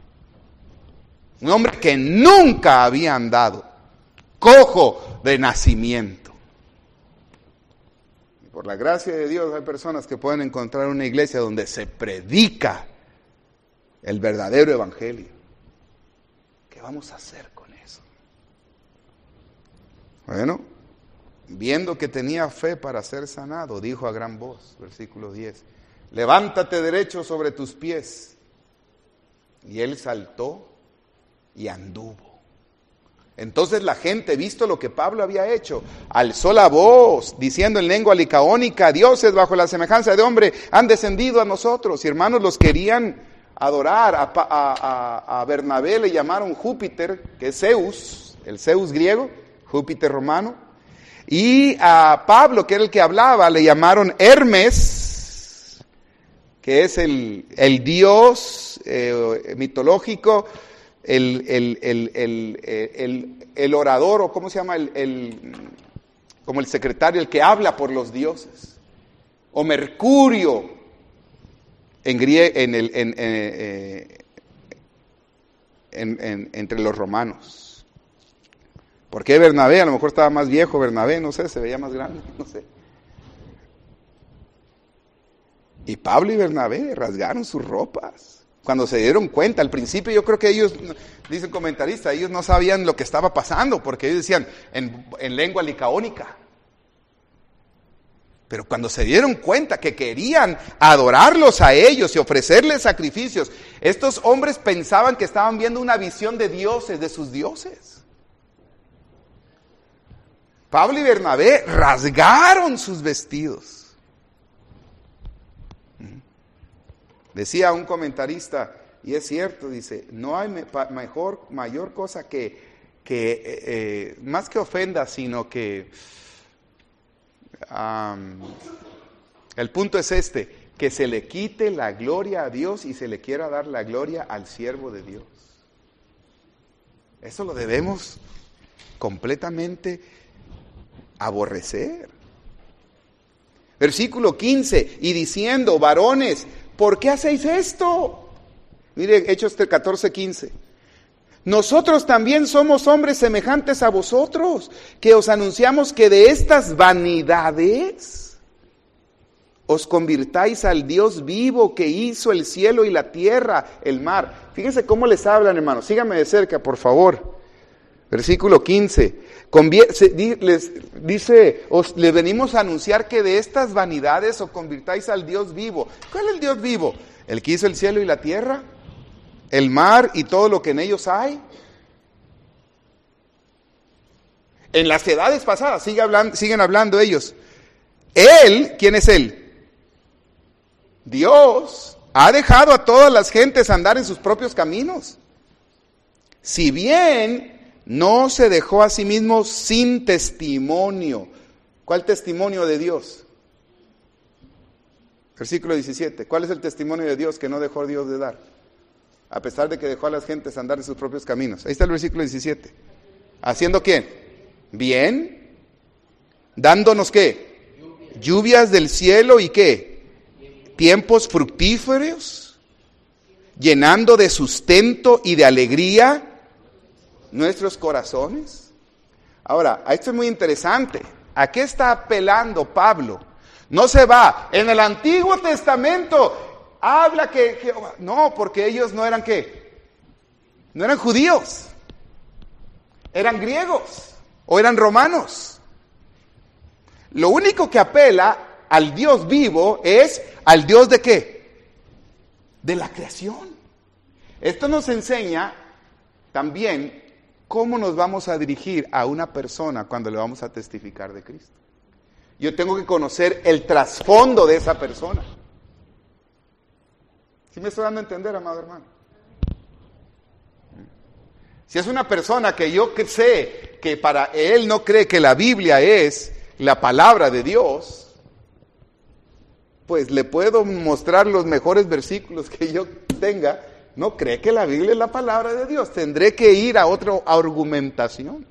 un hombre que nunca había andado, cojo de nacimiento. por la gracia de Dios, hay personas que pueden encontrar una iglesia donde se predica el verdadero evangelio. ¿Qué vamos a hacer con eso? Bueno, viendo que tenía fe para ser sanado, dijo a gran voz, versículo 10, levántate derecho sobre tus pies. Y él saltó y anduvo. Entonces la gente, visto lo que Pablo había hecho, alzó la voz, diciendo en lengua licaónica, dioses bajo la semejanza de hombre han descendido a nosotros. Y hermanos, los querían adorar. A Bernabé le llamaron Júpiter, que es Zeus, el Zeus griego, Júpiter romano. Y a Pablo, que era el que hablaba, le llamaron Hermes, que es el dios mitológico, el orador, o cómo se llama, como el secretario, el que habla por los dioses, o Mercurio entre los romanos. ¿Por qué Bernabé? A lo mejor estaba más viejo Bernabé, no sé, se veía más grande, no sé. Y Pablo y Bernabé rasgaron sus ropas cuando se dieron cuenta. Al principio yo creo que ellos, dicen comentaristas, ellos no sabían lo que estaba pasando, porque ellos decían en lengua licaónica. Pero cuando se dieron cuenta que querían adorarlos a ellos y ofrecerles sacrificios, estos hombres pensaban que estaban viendo una visión de dioses, de sus dioses. Pablo y Bernabé rasgaron sus vestidos. Decía un comentarista, y es cierto, dice, no hay mayor cosa que más que ofenda, sino que el punto es que se le quite la gloria a Dios y se le quiera dar la gloria al siervo de Dios. Eso lo debemos completamente aborrecer. Versículo 15, y diciendo, varones, ¿por qué hacéis esto? Mire, Hechos 14:15. Nosotros también somos hombres semejantes a vosotros, que os anunciamos que de estas vanidades os convirtáis al Dios vivo que hizo el cielo y la tierra, el mar. Fíjense cómo les hablan, hermanos. Síganme de cerca, por favor. Versículo 15. Les venimos a anunciar que de estas vanidades os convirtáis al Dios vivo. ¿Cuál es el Dios vivo? El que hizo el cielo y la tierra, el mar y todo lo que en ellos hay. En las edades pasadas siguen hablando ellos. Él, ¿quién es él? Dios ha dejado a todas las gentes andar en sus propios caminos. Si bien no se dejó a sí mismo sin testimonio. ¿Cuál testimonio de Dios? Versículo 17. ¿Cuál es el testimonio de Dios que no dejó Dios de dar? A pesar de que dejó a las gentes andar en sus propios caminos. Ahí está el versículo 17. ¿Haciendo qué? Bien. ¿Dándonos qué? Lluvias del cielo y qué? Tiempos fructíferos. Llenando de sustento y de alegría nuestros corazones. Ahora, esto es muy interesante. ¿A qué está apelando Pablo? No se va. En el Antiguo Testamento habla que no, porque ellos no eran ¿qué? No eran judíos. Eran griegos o eran romanos. Lo único que apela al Dios vivo es al Dios de ¿qué? De la creación. Esto nos enseña también ¿cómo nos vamos a dirigir a una persona cuando le vamos a testificar de Cristo? Yo tengo que conocer el trasfondo de esa persona. ¿Sí me estoy dando a entender, amado hermano? Si es una persona que yo sé que para él no cree que la Biblia es la palabra de Dios, pues le puedo mostrar los mejores versículos que yo tenga. No cree que la Biblia es la palabra de Dios. Tendré que ir a otra argumentación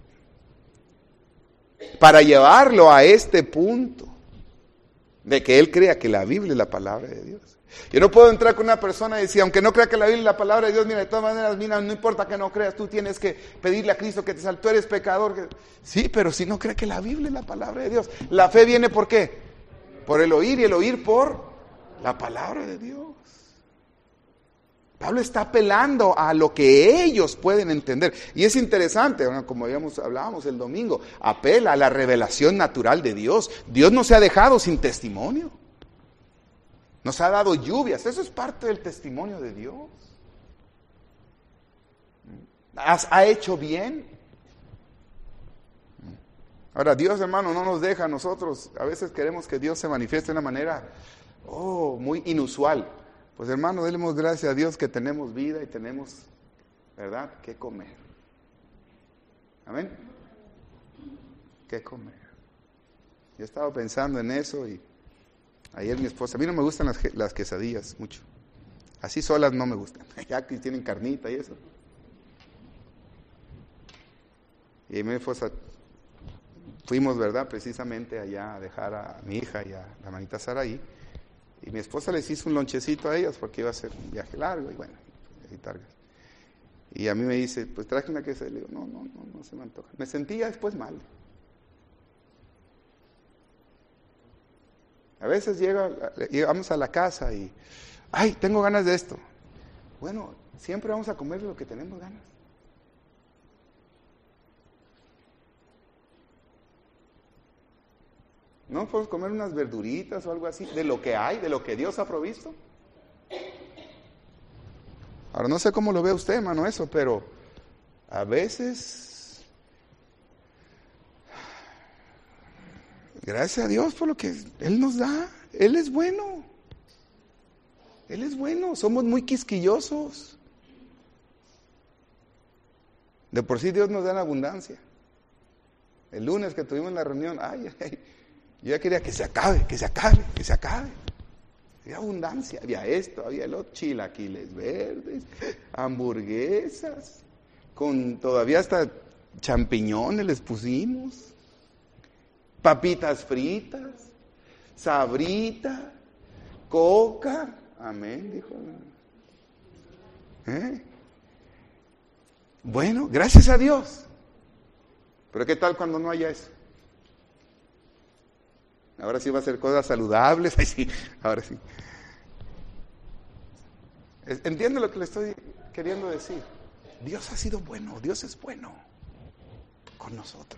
para llevarlo a este punto de que él crea que la Biblia es la palabra de Dios. Yo no puedo entrar con una persona y decir, aunque no crea que la Biblia es la palabra de Dios, mira, de todas maneras, mira, no importa que no creas, tú tienes que pedirle a Cristo que te salve, tú eres pecador. Sí, pero si no cree que la Biblia es la palabra de Dios. La fe viene ¿por qué? Por el oír, y el oír por la palabra de Dios. Pablo está apelando a lo que ellos pueden entender. Y es interesante, como hablábamos el domingo, apela a la revelación natural de Dios. Dios no se ha dejado sin testimonio. Nos ha dado lluvias. Eso es parte del testimonio de Dios. ¿Ha hecho bien? Ahora, Dios, hermano, no nos deja a nosotros. A veces queremos que Dios se manifieste de una manera muy inusual. Pues, hermano, demos gracias a Dios que tenemos vida y tenemos, ¿verdad?, qué comer. Amén. ¿Qué comer? Yo estaba pensando en eso y ayer mi esposa, a mí no me gustan las quesadillas mucho. Así solas no me gustan. Ya que tienen carnita y eso. Y mi esposa, fuimos, ¿verdad?, precisamente allá a dejar a mi hija y a la hermanita Sara ahí. Y mi esposa les hizo un lonchecito a ellas porque iba a ser un viaje largo y bueno, y a mí me dice, pues traje una quesadilla. Le digo, no se me antoja. Me sentía después mal. A veces llegamos a la casa y, tengo ganas de esto. Bueno, siempre vamos a comer lo que tenemos ganas. ¿No podemos comer unas verduritas o algo así? De lo que hay, de lo que Dios ha provisto. Ahora no sé cómo lo ve usted, hermano, eso, pero a veces, gracias a Dios por lo que Él nos da. Él es bueno. Él es bueno. Somos muy quisquillosos. De por sí Dios nos da en abundancia. El lunes que tuvimos la reunión, yo ya quería que se acabe. Había abundancia, había esto, había el otro, chilaquiles verdes, hamburguesas, con todavía hasta champiñones les pusimos, papitas fritas, sabrita, coca, amén, dijo. Bueno, gracias a Dios. Pero ¿qué tal cuando no haya eso? Ahora sí va a ser cosas saludables. Sí, ahora sí. ¿Entiende lo que le estoy queriendo decir? Dios ha sido bueno, Dios es bueno con nosotros.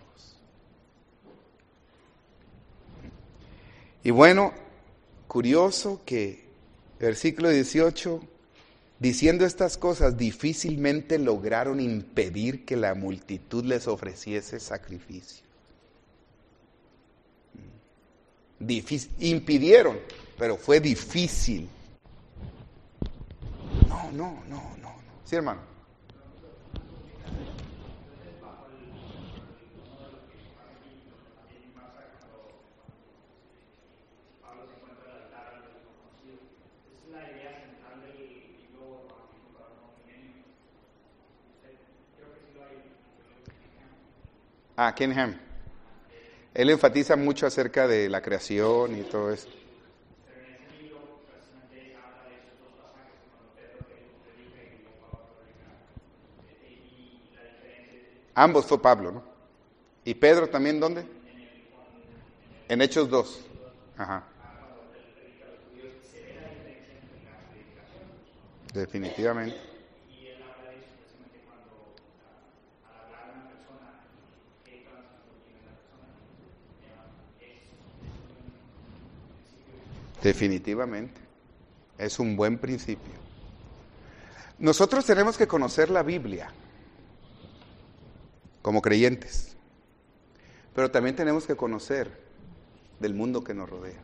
Y bueno, curioso que versículo 18, diciendo estas cosas, difícilmente lograron impedir que la multitud les ofreciese sacrificio. Impidieron, pero fue difícil. No. Sí, hermano. Ken Ham. Él enfatiza mucho acerca de la creación y todo eso. Ambos fue Pablo, ¿no? ¿Y Pedro también dónde? En Hechos 2. Ajá. Definitivamente. Definitivamente. Es un buen principio. Nosotros tenemos que conocer la Biblia como creyentes, pero también tenemos que conocer del mundo que nos rodea.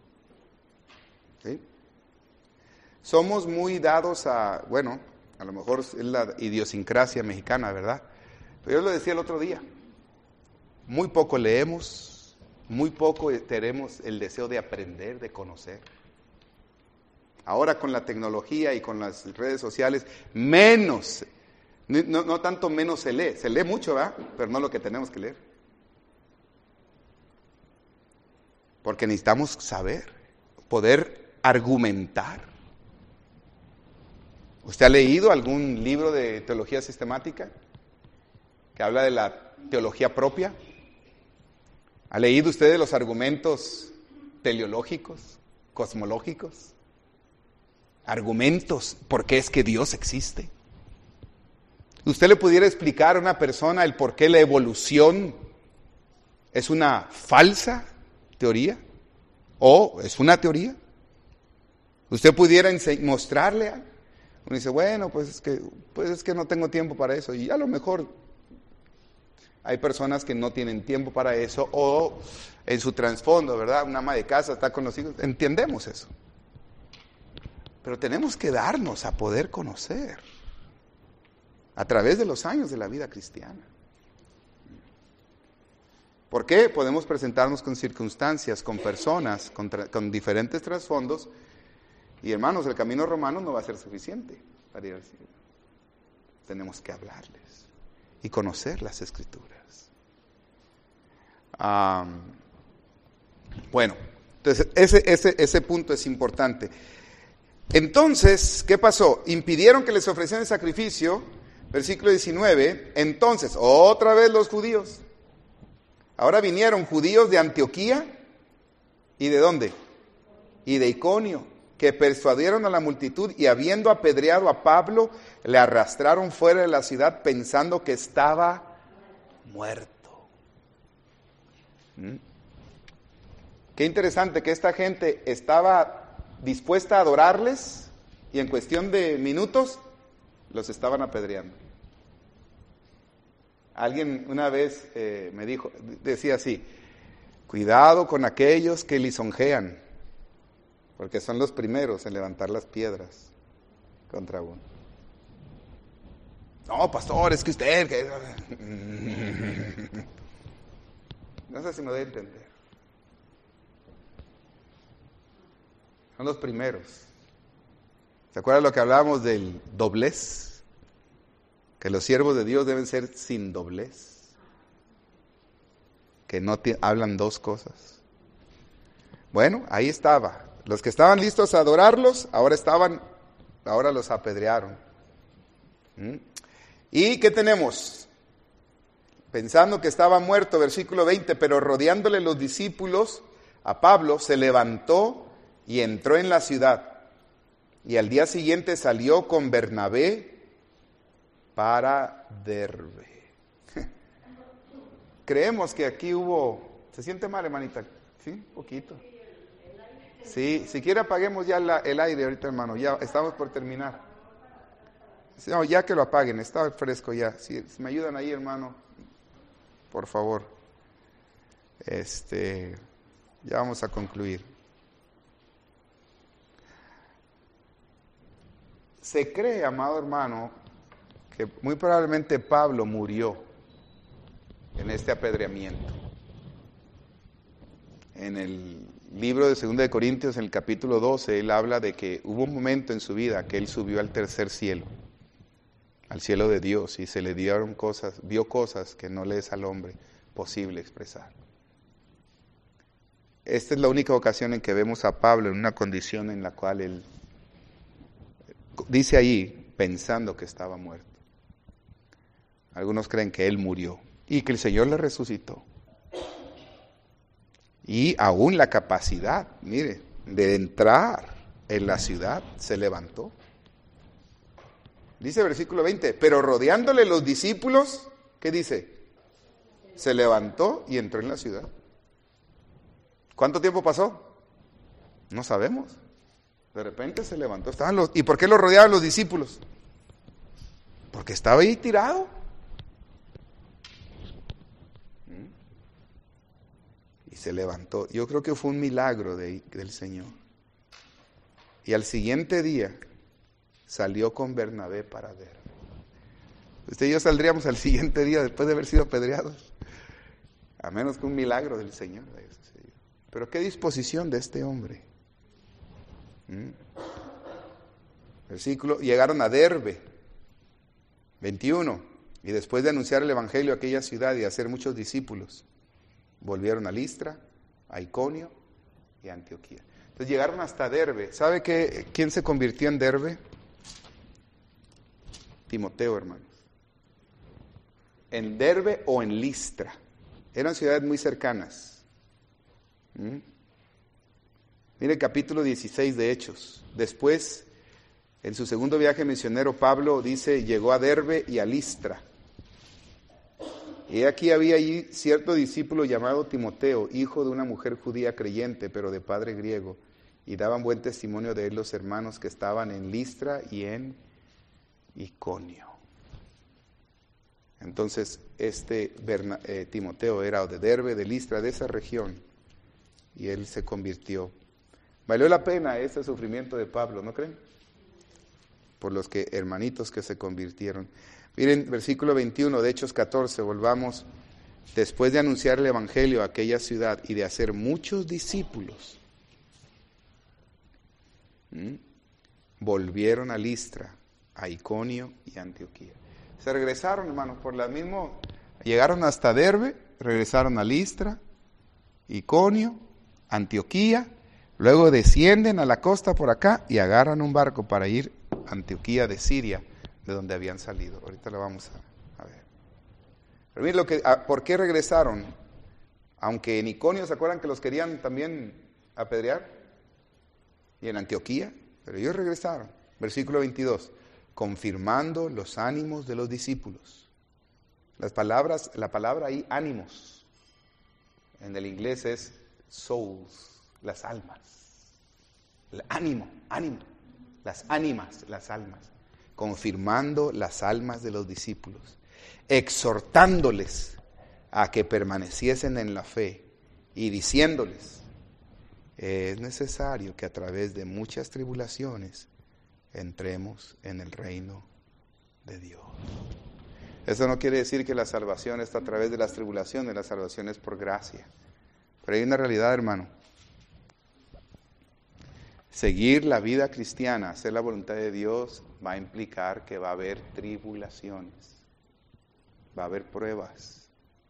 ¿Sí? Somos muy dados a lo mejor es la idiosincrasia mexicana, ¿verdad? Pero yo lo decía el otro día, muy poco leemos, muy poco tenemos el deseo de aprender, de conocer. Ahora con la tecnología y con las redes sociales, menos, no tanto menos se lee mucho, ¿verdad? Pero no lo que tenemos que leer. Porque necesitamos saber, poder argumentar. ¿Usted ha leído algún libro de teología sistemática que habla de la teología propia? ¿Ha leído usted los argumentos teleológicos, cosmológicos, argumentos, ¿por qué es que Dios existe? ¿Usted le pudiera explicar a una persona el por qué la evolución es una falsa teoría? ¿O es una teoría? ¿Usted pudiera mostrarle? Uno dice, bueno, pues es que no tengo tiempo para eso. Y a lo mejor hay personas que no tienen tiempo para eso, o en su trasfondo, ¿verdad? Una ama de casa está con los hijos. Entendemos eso. Pero tenemos que darnos a poder conocer a través de los años de la vida cristiana. ¿Por qué? Podemos presentarnos con circunstancias, con personas, con diferentes trasfondos, y hermanos, el camino romano no va a ser suficiente para ir al cielo. Tenemos que hablarles y conocer las Escrituras. Bueno, entonces ese punto es importante. Entonces, ¿qué pasó? Impidieron que les ofrecieran el sacrificio, versículo 19, entonces, otra vez los judíos. Ahora vinieron judíos de Antioquía, ¿y de dónde? Y de Iconio, que persuadieron a la multitud y habiendo apedreado a Pablo, le arrastraron fuera de la ciudad pensando que estaba muerto. Qué interesante que esta gente estaba dispuesta a adorarles y en cuestión de minutos los estaban apedreando. Alguien una vez me dijo, decía así, cuidado con aquellos que lisonjean, porque son los primeros en levantar las piedras contra uno. No, pastor, es que usted... No sé si me doy a entender. Son los primeros. ¿Se acuerdan lo que hablábamos del doblez? Que los siervos de Dios deben ser sin doblez. Que no hablan dos cosas. Bueno, ahí estaba. Los que estaban listos a adorarlos, ahora los apedrearon. ¿Y qué tenemos? Pensando que estaba muerto, versículo 20, pero rodeándole los discípulos, a Pablo se levantó y entró en la ciudad. Y al día siguiente salió con Bernabé para Derbe. Creemos que aquí hubo... ¿Se siente mal, hermanita? Sí, un poquito. Sí, si quiere apaguemos ya el aire ahorita, hermano. Ya estamos por terminar. No, ya que lo apaguen, está fresco ya. Si me ayudan ahí, hermano, por favor. Ya vamos a concluir. Se cree, amado hermano, que muy probablemente Pablo murió en este apedreamiento. En el libro de 2 de Corintios, en el capítulo 12, él habla de que hubo un momento en su vida que él subió al tercer cielo, al cielo de Dios, y se le dieron cosas, vio cosas que no le es al hombre posible expresar. Esta es la única ocasión en que vemos a Pablo en una condición en la cual él dice ahí, pensando que estaba muerto. Algunos creen que él murió y que el Señor le resucitó. Y aún la capacidad, mire, de entrar en la ciudad se levantó. Dice versículo 20, pero rodeándole los discípulos, ¿qué dice? Se levantó y entró en la ciudad. ¿Cuánto tiempo pasó? No sabemos. De repente se levantó. ¿Y por qué lo rodeaban los discípulos? Porque estaba ahí tirado. Y se levantó. Yo creo que fue un milagro del Señor. Y al siguiente día salió con Bernabé para Derbe. Usted y yo saldríamos al siguiente día después de haber sido apedreados. A menos que un milagro del Señor. Pero qué disposición de este hombre. Versículo, llegaron a Derbe, 21, y después de anunciar el evangelio a aquella ciudad y hacer muchos discípulos, volvieron a Listra, a Iconio y a Antioquía. Entonces llegaron hasta Derbe. ¿Sabe quién se convirtió en Derbe? Timoteo, hermanos. En Derbe o en Listra. Eran ciudades muy cercanas. Mire el capítulo 16 de Hechos. Después, en su segundo viaje misionero, Pablo dice, llegó a Derbe y a Listra. Y aquí había allí cierto discípulo llamado Timoteo, hijo de una mujer judía creyente, pero de padre griego, y daban buen testimonio de él los hermanos que estaban en Listra y en Iconio. Entonces, Timoteo era de Derbe, de Listra, de esa región, y él se convirtió. Valió la pena ese sufrimiento de Pablo, ¿no creen? Por los hermanitos que se convirtieron. Miren, versículo 21 de Hechos 14, volvamos. Después de anunciar el evangelio a aquella ciudad y de hacer muchos discípulos, volvieron a Listra, a Iconio y a Antioquía. Se regresaron, hermanos, por la misma, llegaron hasta Derbe, regresaron a Listra, Iconio, Antioquía, luego descienden a la costa por acá y agarran un barco para ir a Antioquía de Siria, de donde habían salido. Ahorita lo vamos a ver. Pero miren ¿por qué regresaron? Aunque en Iconio, ¿se acuerdan que los querían también apedrear? Y en Antioquía, pero ellos regresaron. Versículo 22, confirmando los ánimos de los discípulos. La palabra ahí, ánimos, en el inglés es souls, las almas. El ánimo, las ánimas, las almas. Confirmando las almas de los discípulos, exhortándoles a que permaneciesen en la fe y diciéndoles, es necesario que a través de muchas tribulaciones entremos en el reino de Dios. Eso no quiere decir que la salvación está a través de las tribulaciones, la salvación es por gracia. Pero hay una realidad, hermano. Seguir la vida cristiana, hacer la voluntad de Dios, va a implicar que va a haber tribulaciones, va a haber pruebas,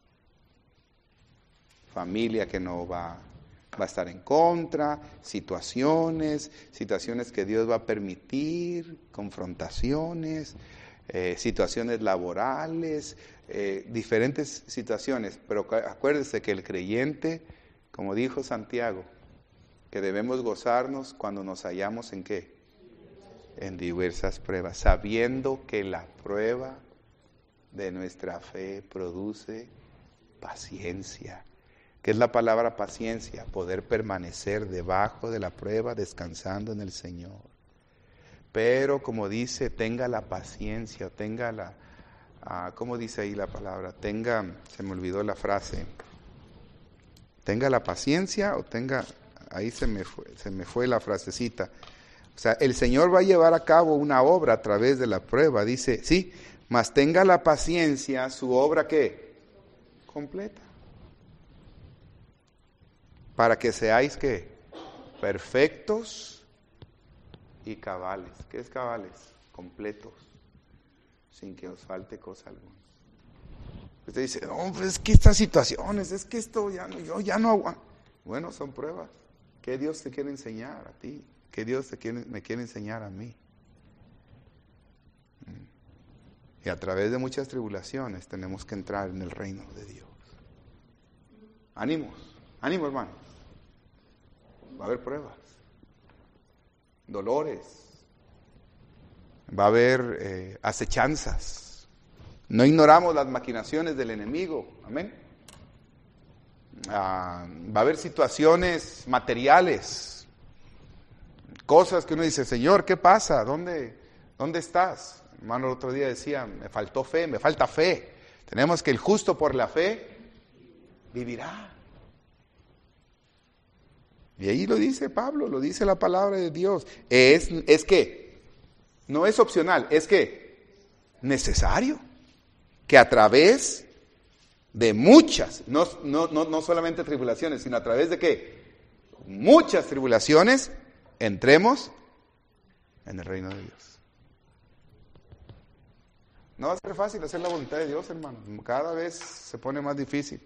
familia que no va a estar en contra, situaciones que Dios va a permitir, confrontaciones, situaciones laborales, diferentes situaciones, pero acuérdese que el creyente, como dijo Santiago, que debemos gozarnos cuando nos hallamos en ¿qué? En diversas pruebas, sabiendo que la prueba de nuestra fe produce paciencia. ¿Qué es la palabra paciencia? Poder permanecer debajo de la prueba, descansando en el Señor. Pero como dice, tenga la paciencia, tenga la, ¿cómo dice ahí la palabra? Se me olvidó la frase. Tenga la paciencia o tenga... Ahí se me fue la frasecita. O sea, el Señor va a llevar a cabo una obra a través de la prueba. Dice, sí, mas tenga la paciencia, su obra ¿qué? Completa. Para que seáis ¿qué? Perfectos y cabales. ¿Qué es cabales? Completos, sin que os falte cosa alguna. Usted dice, no, pues es que estas situaciones, es que esto yo ya no aguanto. Bueno, son pruebas. ¿Qué Dios te quiere enseñar a ti? ¿Qué Dios me quiere enseñar a mí? Y a través de muchas tribulaciones tenemos que entrar en el reino de Dios. Ánimos, hermanos. Va a haber pruebas, dolores, va a haber acechanzas. No ignoramos las maquinaciones del enemigo, amén. Va a haber situaciones materiales, cosas que uno dice, Señor, ¿qué pasa? ¿Dónde estás? Hermano, el otro día decía, me falta fe. Tenemos que el justo por la fe vivirá. Y ahí lo dice Pablo, lo dice la palabra de Dios. Es que, no es opcional, es que necesario que a través de muchas, no solamente tribulaciones, sino a través de ¿qué? Muchas tribulaciones, entremos en el reino de Dios. No va a ser fácil hacer la voluntad de Dios, hermano. Cada vez se pone más difícil.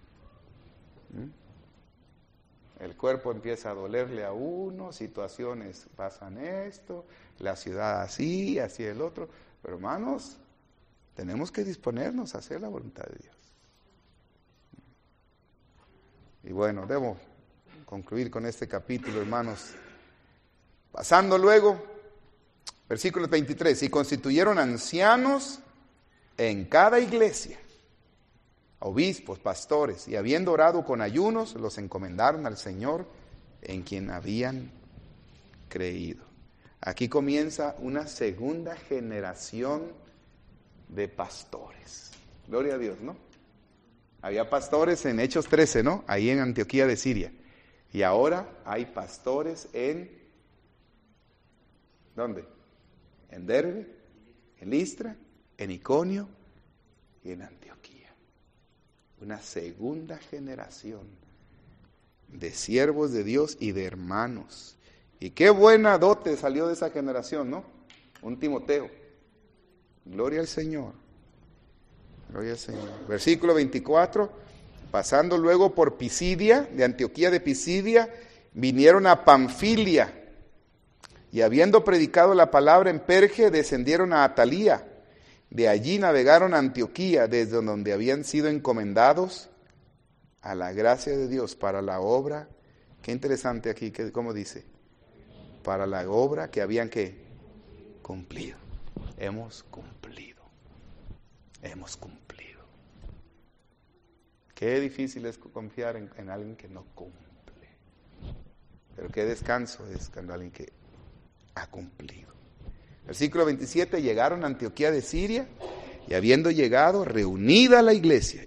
El cuerpo empieza a dolerle a uno, situaciones pasan esto, la ciudad así el otro. Pero hermanos, tenemos que disponernos a hacer la voluntad de Dios. Y bueno, debo concluir con este capítulo, hermanos. Pasando luego, versículo 23, y constituyeron ancianos en cada iglesia, obispos, pastores, y habiendo orado con ayunos, los encomendaron al Señor en quien habían creído. Aquí comienza una segunda generación de pastores. Gloria a Dios, ¿no? Había pastores en Hechos 13, ¿no? Ahí en Antioquía de Siria. Y ahora hay pastores en... ¿dónde? En Derbe, en Listra, en Iconio y en Antioquía. Una segunda generación de siervos de Dios y de hermanos. Y qué buena dote salió de esa generación, ¿no? Un Timoteo. Gloria al Señor. Gloria al Señor. Versículo 24. Pasando luego por Pisidia, de Antioquía de Pisidia, vinieron a Panfilia. Y habiendo predicado la palabra en Perge, descendieron a Atalía. De allí navegaron a Antioquía, desde donde habían sido encomendados a la gracia de Dios para la obra. Qué interesante aquí, ¿cómo dice? Para la obra que habían que cumplido. Hemos cumplido. Hemos cumplido. Qué difícil es confiar en alguien que no cumple. Pero qué descanso es cuando alguien que ha cumplido. Versículo 27, llegaron a Antioquía de Siria y habiendo llegado, reunida la iglesia,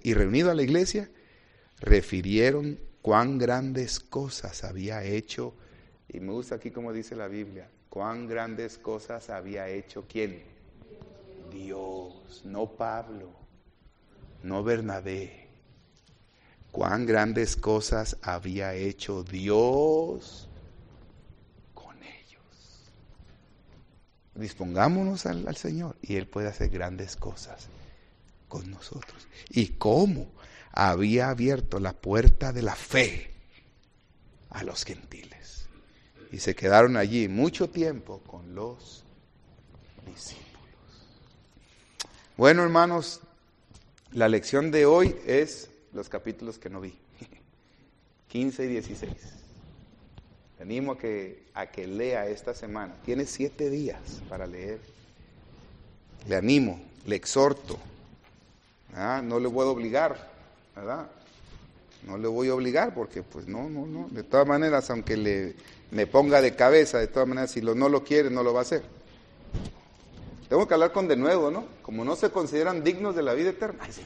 refirieron cuán grandes cosas había hecho, y me gusta aquí como dice la Biblia, cuán grandes cosas había hecho, ¿quién? Dios, no Pablo, no Bernabé. Cuán grandes cosas había hecho Dios con ellos. Dispongámonos al Señor y Él puede hacer grandes cosas con nosotros. Y cómo había abierto la puerta de la fe a los gentiles. Y se quedaron allí mucho tiempo con los discípulos. Bueno, hermanos, la lección de hoy es los capítulos que no vi, 15 y 16. Te animo a que lea esta semana. Tiene 7 días para leer. Le animo, le exhorto. No le puedo obligar, ¿verdad? No le voy a obligar porque pues no. De todas maneras, aunque me ponga de cabeza, de todas maneras, si no lo quiere, no lo va a hacer. Tengo que hablar con de nuevo, ¿no? Como no se consideran dignos de la vida eterna. Ay, sí.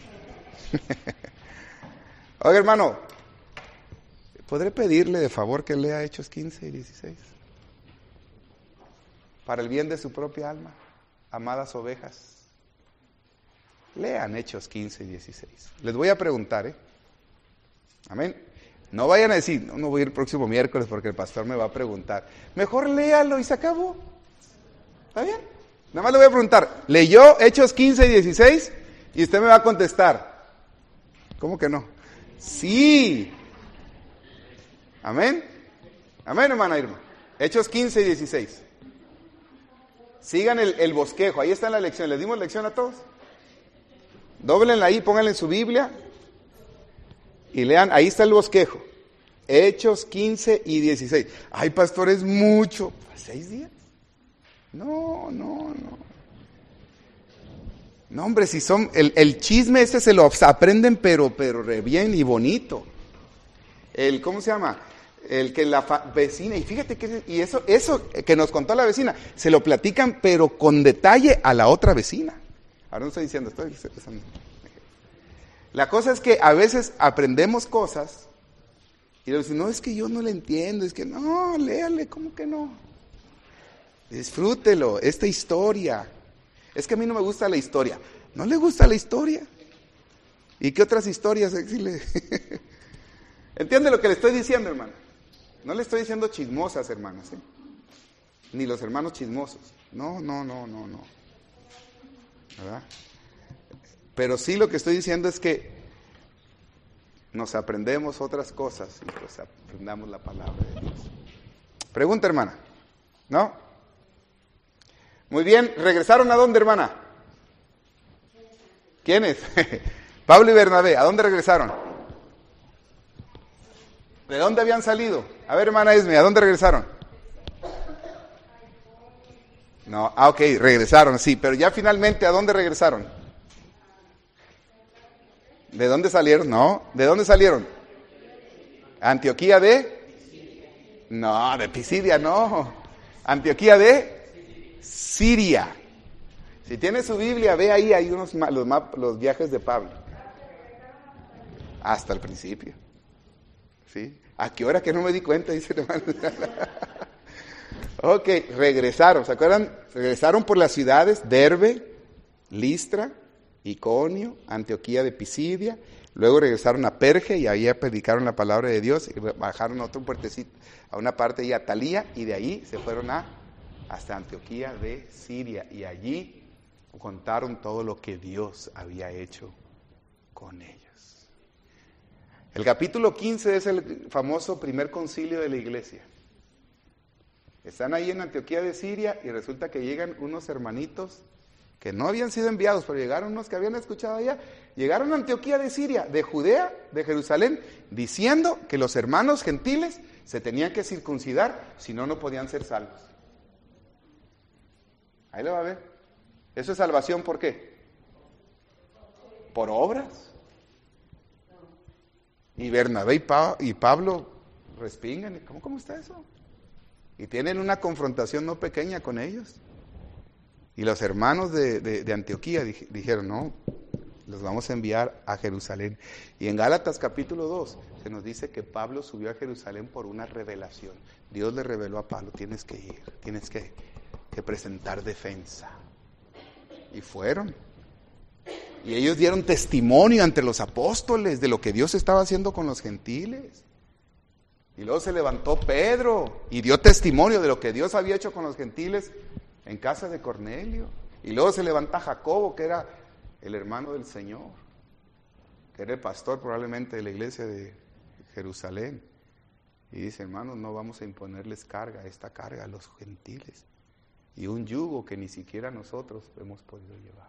Oiga, hermano, ¿podré pedirle de favor que lea Hechos 15 y 16? Para el bien de su propia alma, amadas ovejas. Lean Hechos 15 y 16. Les voy a preguntar, Amén. No vayan a decir, no voy a ir el próximo miércoles porque el pastor me va a preguntar. Mejor léalo y se acabó. ¿Está bien? Nada más le voy a preguntar, ¿leyó Hechos 15 y 16? Y usted me va a contestar. ¿Cómo que no? Sí. Amén. Amén, hermana Irma. Hechos 15 y 16. Sigan el bosquejo. Ahí está la lección. ¿Les dimos lección a todos? Dóblenla ahí, pónganla en su Biblia. Y lean, ahí está el bosquejo. Hechos 15 y 16. Ay, pastor, es mucho. ¿6 días? No. No, hombre, si son, el chisme ese se lo aprenden, pero re bien y bonito. ¿Cómo se llama? El que la vecina, y fíjate que, y eso que nos contó la vecina, se lo platican, pero con detalle a la otra vecina. Ahora no estoy diciendo, estoy pensando. La cosa es que a veces aprendemos cosas, y le dicen, no, es que yo no le entiendo, es que no, léale, ¿cómo que no? Disfrútelo, esta historia. Es que a mí no me gusta la historia. ¿No le gusta la historia? ¿Y qué otras historias? ¿Entiende lo que le estoy diciendo, hermano? No le estoy diciendo chismosas, hermanas, ni los hermanos chismosos. No. ¿Verdad? Pero sí lo que estoy diciendo es que nos aprendemos otras cosas y pues aprendamos la palabra de Dios. Pregunta, hermana. ¿No? Muy bien, ¿regresaron a dónde, hermana? ¿Quiénes? Pablo y Bernabé, ¿a dónde regresaron? ¿De dónde habían salido? A ver, hermana Esme, ¿a dónde regresaron? No, ok, regresaron, sí, pero ya finalmente, ¿a dónde regresaron? ¿De dónde salieron? No, ¿de dónde salieron? ¿Antioquía de? No, de Pisidia, no. Antioquía de Siria. Si tiene su Biblia, ve ahí, hay los viajes de Pablo. Hasta el principio. ¿Sí? ¿A qué hora que no me di cuenta? Dice el hermano. Ok, regresaron, ¿se acuerdan? Regresaron por las ciudades Derbe, Listra, Iconio, Antioquía de Pisidia. Luego regresaron a Perge y ahí predicaron la palabra de Dios y bajaron a otro puertecito, a una parte de Atalía, y de ahí se fueron hasta Antioquía de Siria, y allí contaron todo lo que Dios había hecho con ellos. El capítulo 15 es el famoso primer concilio de la iglesia. Están ahí en Antioquía de Siria y resulta que llegan unos hermanitos que no habían sido enviados, pero llegaron unos que habían escuchado allá. Llegaron a Antioquía de Siria, de Judea, de Jerusalén, diciendo que los hermanos gentiles se tenían que circuncidar, si no, no podían ser salvos. Ahí lo va a ver. ¿Eso es salvación por qué? ¿Por obras? Y Bernabé y Pablo respingan. ¿Cómo está eso? Y tienen una confrontación no pequeña con ellos. Y los hermanos de Antioquía dijeron, no, los vamos a enviar a Jerusalén. Y en Gálatas capítulo 2 se nos dice que Pablo subió a Jerusalén por una revelación. Dios le reveló a Pablo, tienes que ir, tienes que presentar defensa. Y fueron. Y ellos dieron testimonio ante los apóstoles de lo que Dios estaba haciendo con los gentiles. Y luego se levantó Pedro y dio testimonio de lo que Dios había hecho con los gentiles en casa de Cornelio. Y luego se levanta Jacobo, que era el hermano del Señor, que era el pastor probablemente de la iglesia de Jerusalén. Y dice, hermanos, no vamos a imponerles esta carga a los gentiles. Y un yugo que ni siquiera nosotros hemos podido llevar.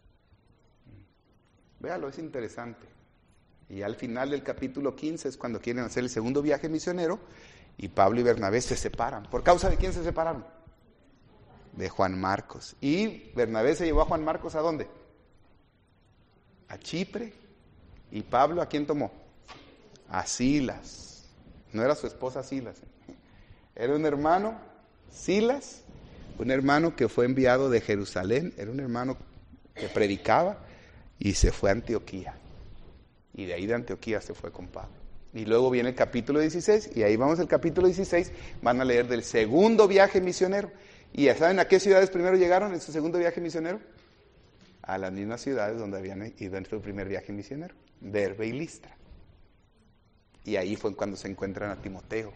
Véalo, es interesante. Y al final del capítulo 15 es cuando quieren hacer el segundo viaje misionero y Pablo y Bernabé se separan. ¿Por causa de quién se separaron? De Juan Marcos. Y Bernabé se llevó a Juan Marcos ¿a dónde? A Chipre. ¿Y Pablo a quién tomó? A Silas. No era su esposa Silas. Era un hermano, Silas, un hermano que fue enviado de Jerusalén, era un hermano que predicaba y se fue a Antioquía. Y de ahí de Antioquía se fue con Pablo. Y luego viene el capítulo 16, y ahí vamos al capítulo 16, van a leer del segundo viaje misionero. ¿Y ya saben a qué ciudades primero llegaron en su segundo viaje misionero? A las mismas ciudades donde habían ido en su primer viaje misionero, Derbe y Listra. Y ahí fue cuando se encuentran a Timoteo.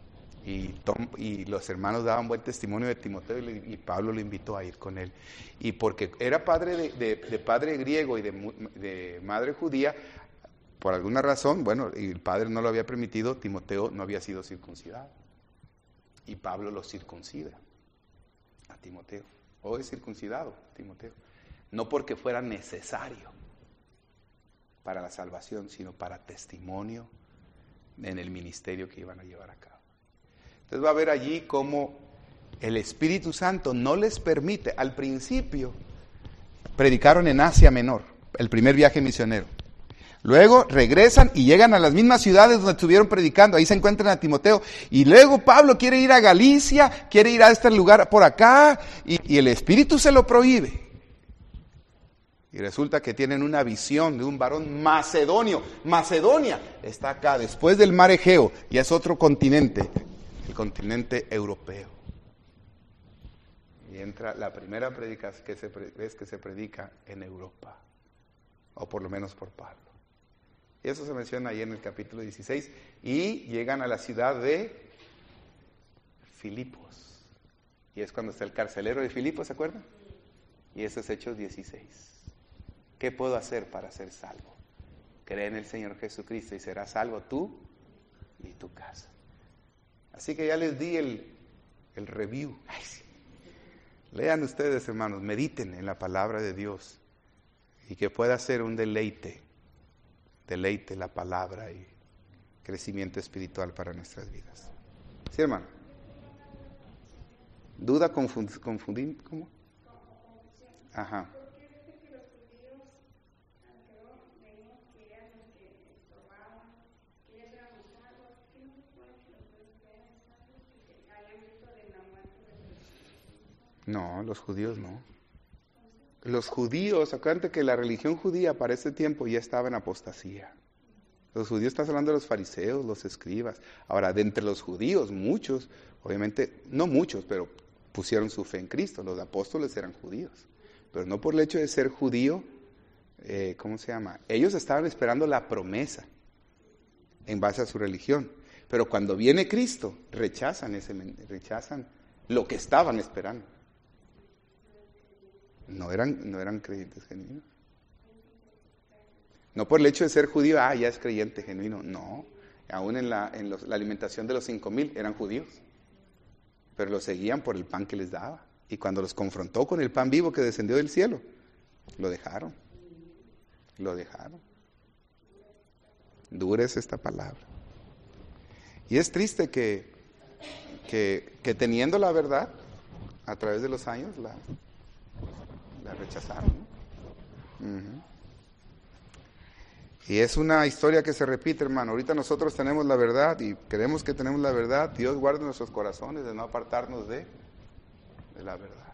Y los hermanos daban buen testimonio de Timoteo y Pablo lo invitó a ir con él. Y porque era padre de padre griego y de madre judía, por alguna razón, bueno, y el padre no lo había permitido, Timoteo no había sido circuncidado. Y Pablo lo circuncida a Timoteo. O es circuncidado Timoteo. No porque fuera necesario para la salvación, sino para testimonio en el ministerio que iban a llevar a cabo. Entonces va a ver allí cómo el Espíritu Santo no les permite. Al principio predicaron en Asia Menor, el primer viaje misionero. Luego regresan y llegan a las mismas ciudades donde estuvieron predicando. Ahí se encuentran a Timoteo. Y luego Pablo quiere ir a Galicia, quiere ir a este lugar por acá. Y el Espíritu se lo prohíbe. Y resulta que tienen una visión de un varón macedonio. Macedonia está acá, después del mar Egeo. Y es otro continente, el continente europeo. Y entra la primera vez que se predica en Europa. O por lo menos por Pablo. Y eso se menciona ahí en el capítulo 16. Y llegan a la ciudad de Filipos. Y es cuando está el carcelero de Filipos, ¿se acuerdan? Y eso es Hechos 16. ¿Qué puedo hacer para ser salvo? Cree en el Señor Jesucristo y serás salvo tú y tu casa. Así que ya les di el review. Ay, sí. Lean ustedes, hermanos, mediten en la palabra de Dios. Y que pueda ser un deleite la palabra y crecimiento espiritual para nuestras vidas. ¿Sí, hermano? ¿Duda, confundir? ¿Cómo? Ajá. No, los judíos no. Los judíos, acuérdate que la religión judía para ese tiempo ya estaba en apostasía. Los judíos, estás hablando de los fariseos, los escribas. Ahora, de entre los judíos, muchos, obviamente, no muchos, pero pusieron su fe en Cristo. Los apóstoles eran judíos. Pero no por el hecho de ser judío, ¿cómo se llama? Ellos estaban esperando la promesa en base a su religión. Pero cuando viene Cristo, rechazan lo que estaban esperando. No eran creyentes genuinos. No por el hecho de ser judío, ya es creyente genuino. No, aún en la alimentación de los 5,000 eran judíos. Pero los seguían por el pan que les daba. Y cuando los confrontó con el pan vivo que descendió del cielo, lo dejaron. Dura es esta palabra. Y es triste que teniendo la verdad, a través de los años, la rechazaron, ¿no? Uh-huh. Y es una historia que se repite, hermano. Ahorita nosotros tenemos la verdad y creemos que tenemos la verdad. Dios guarde nuestros corazones de no apartarnos de la verdad.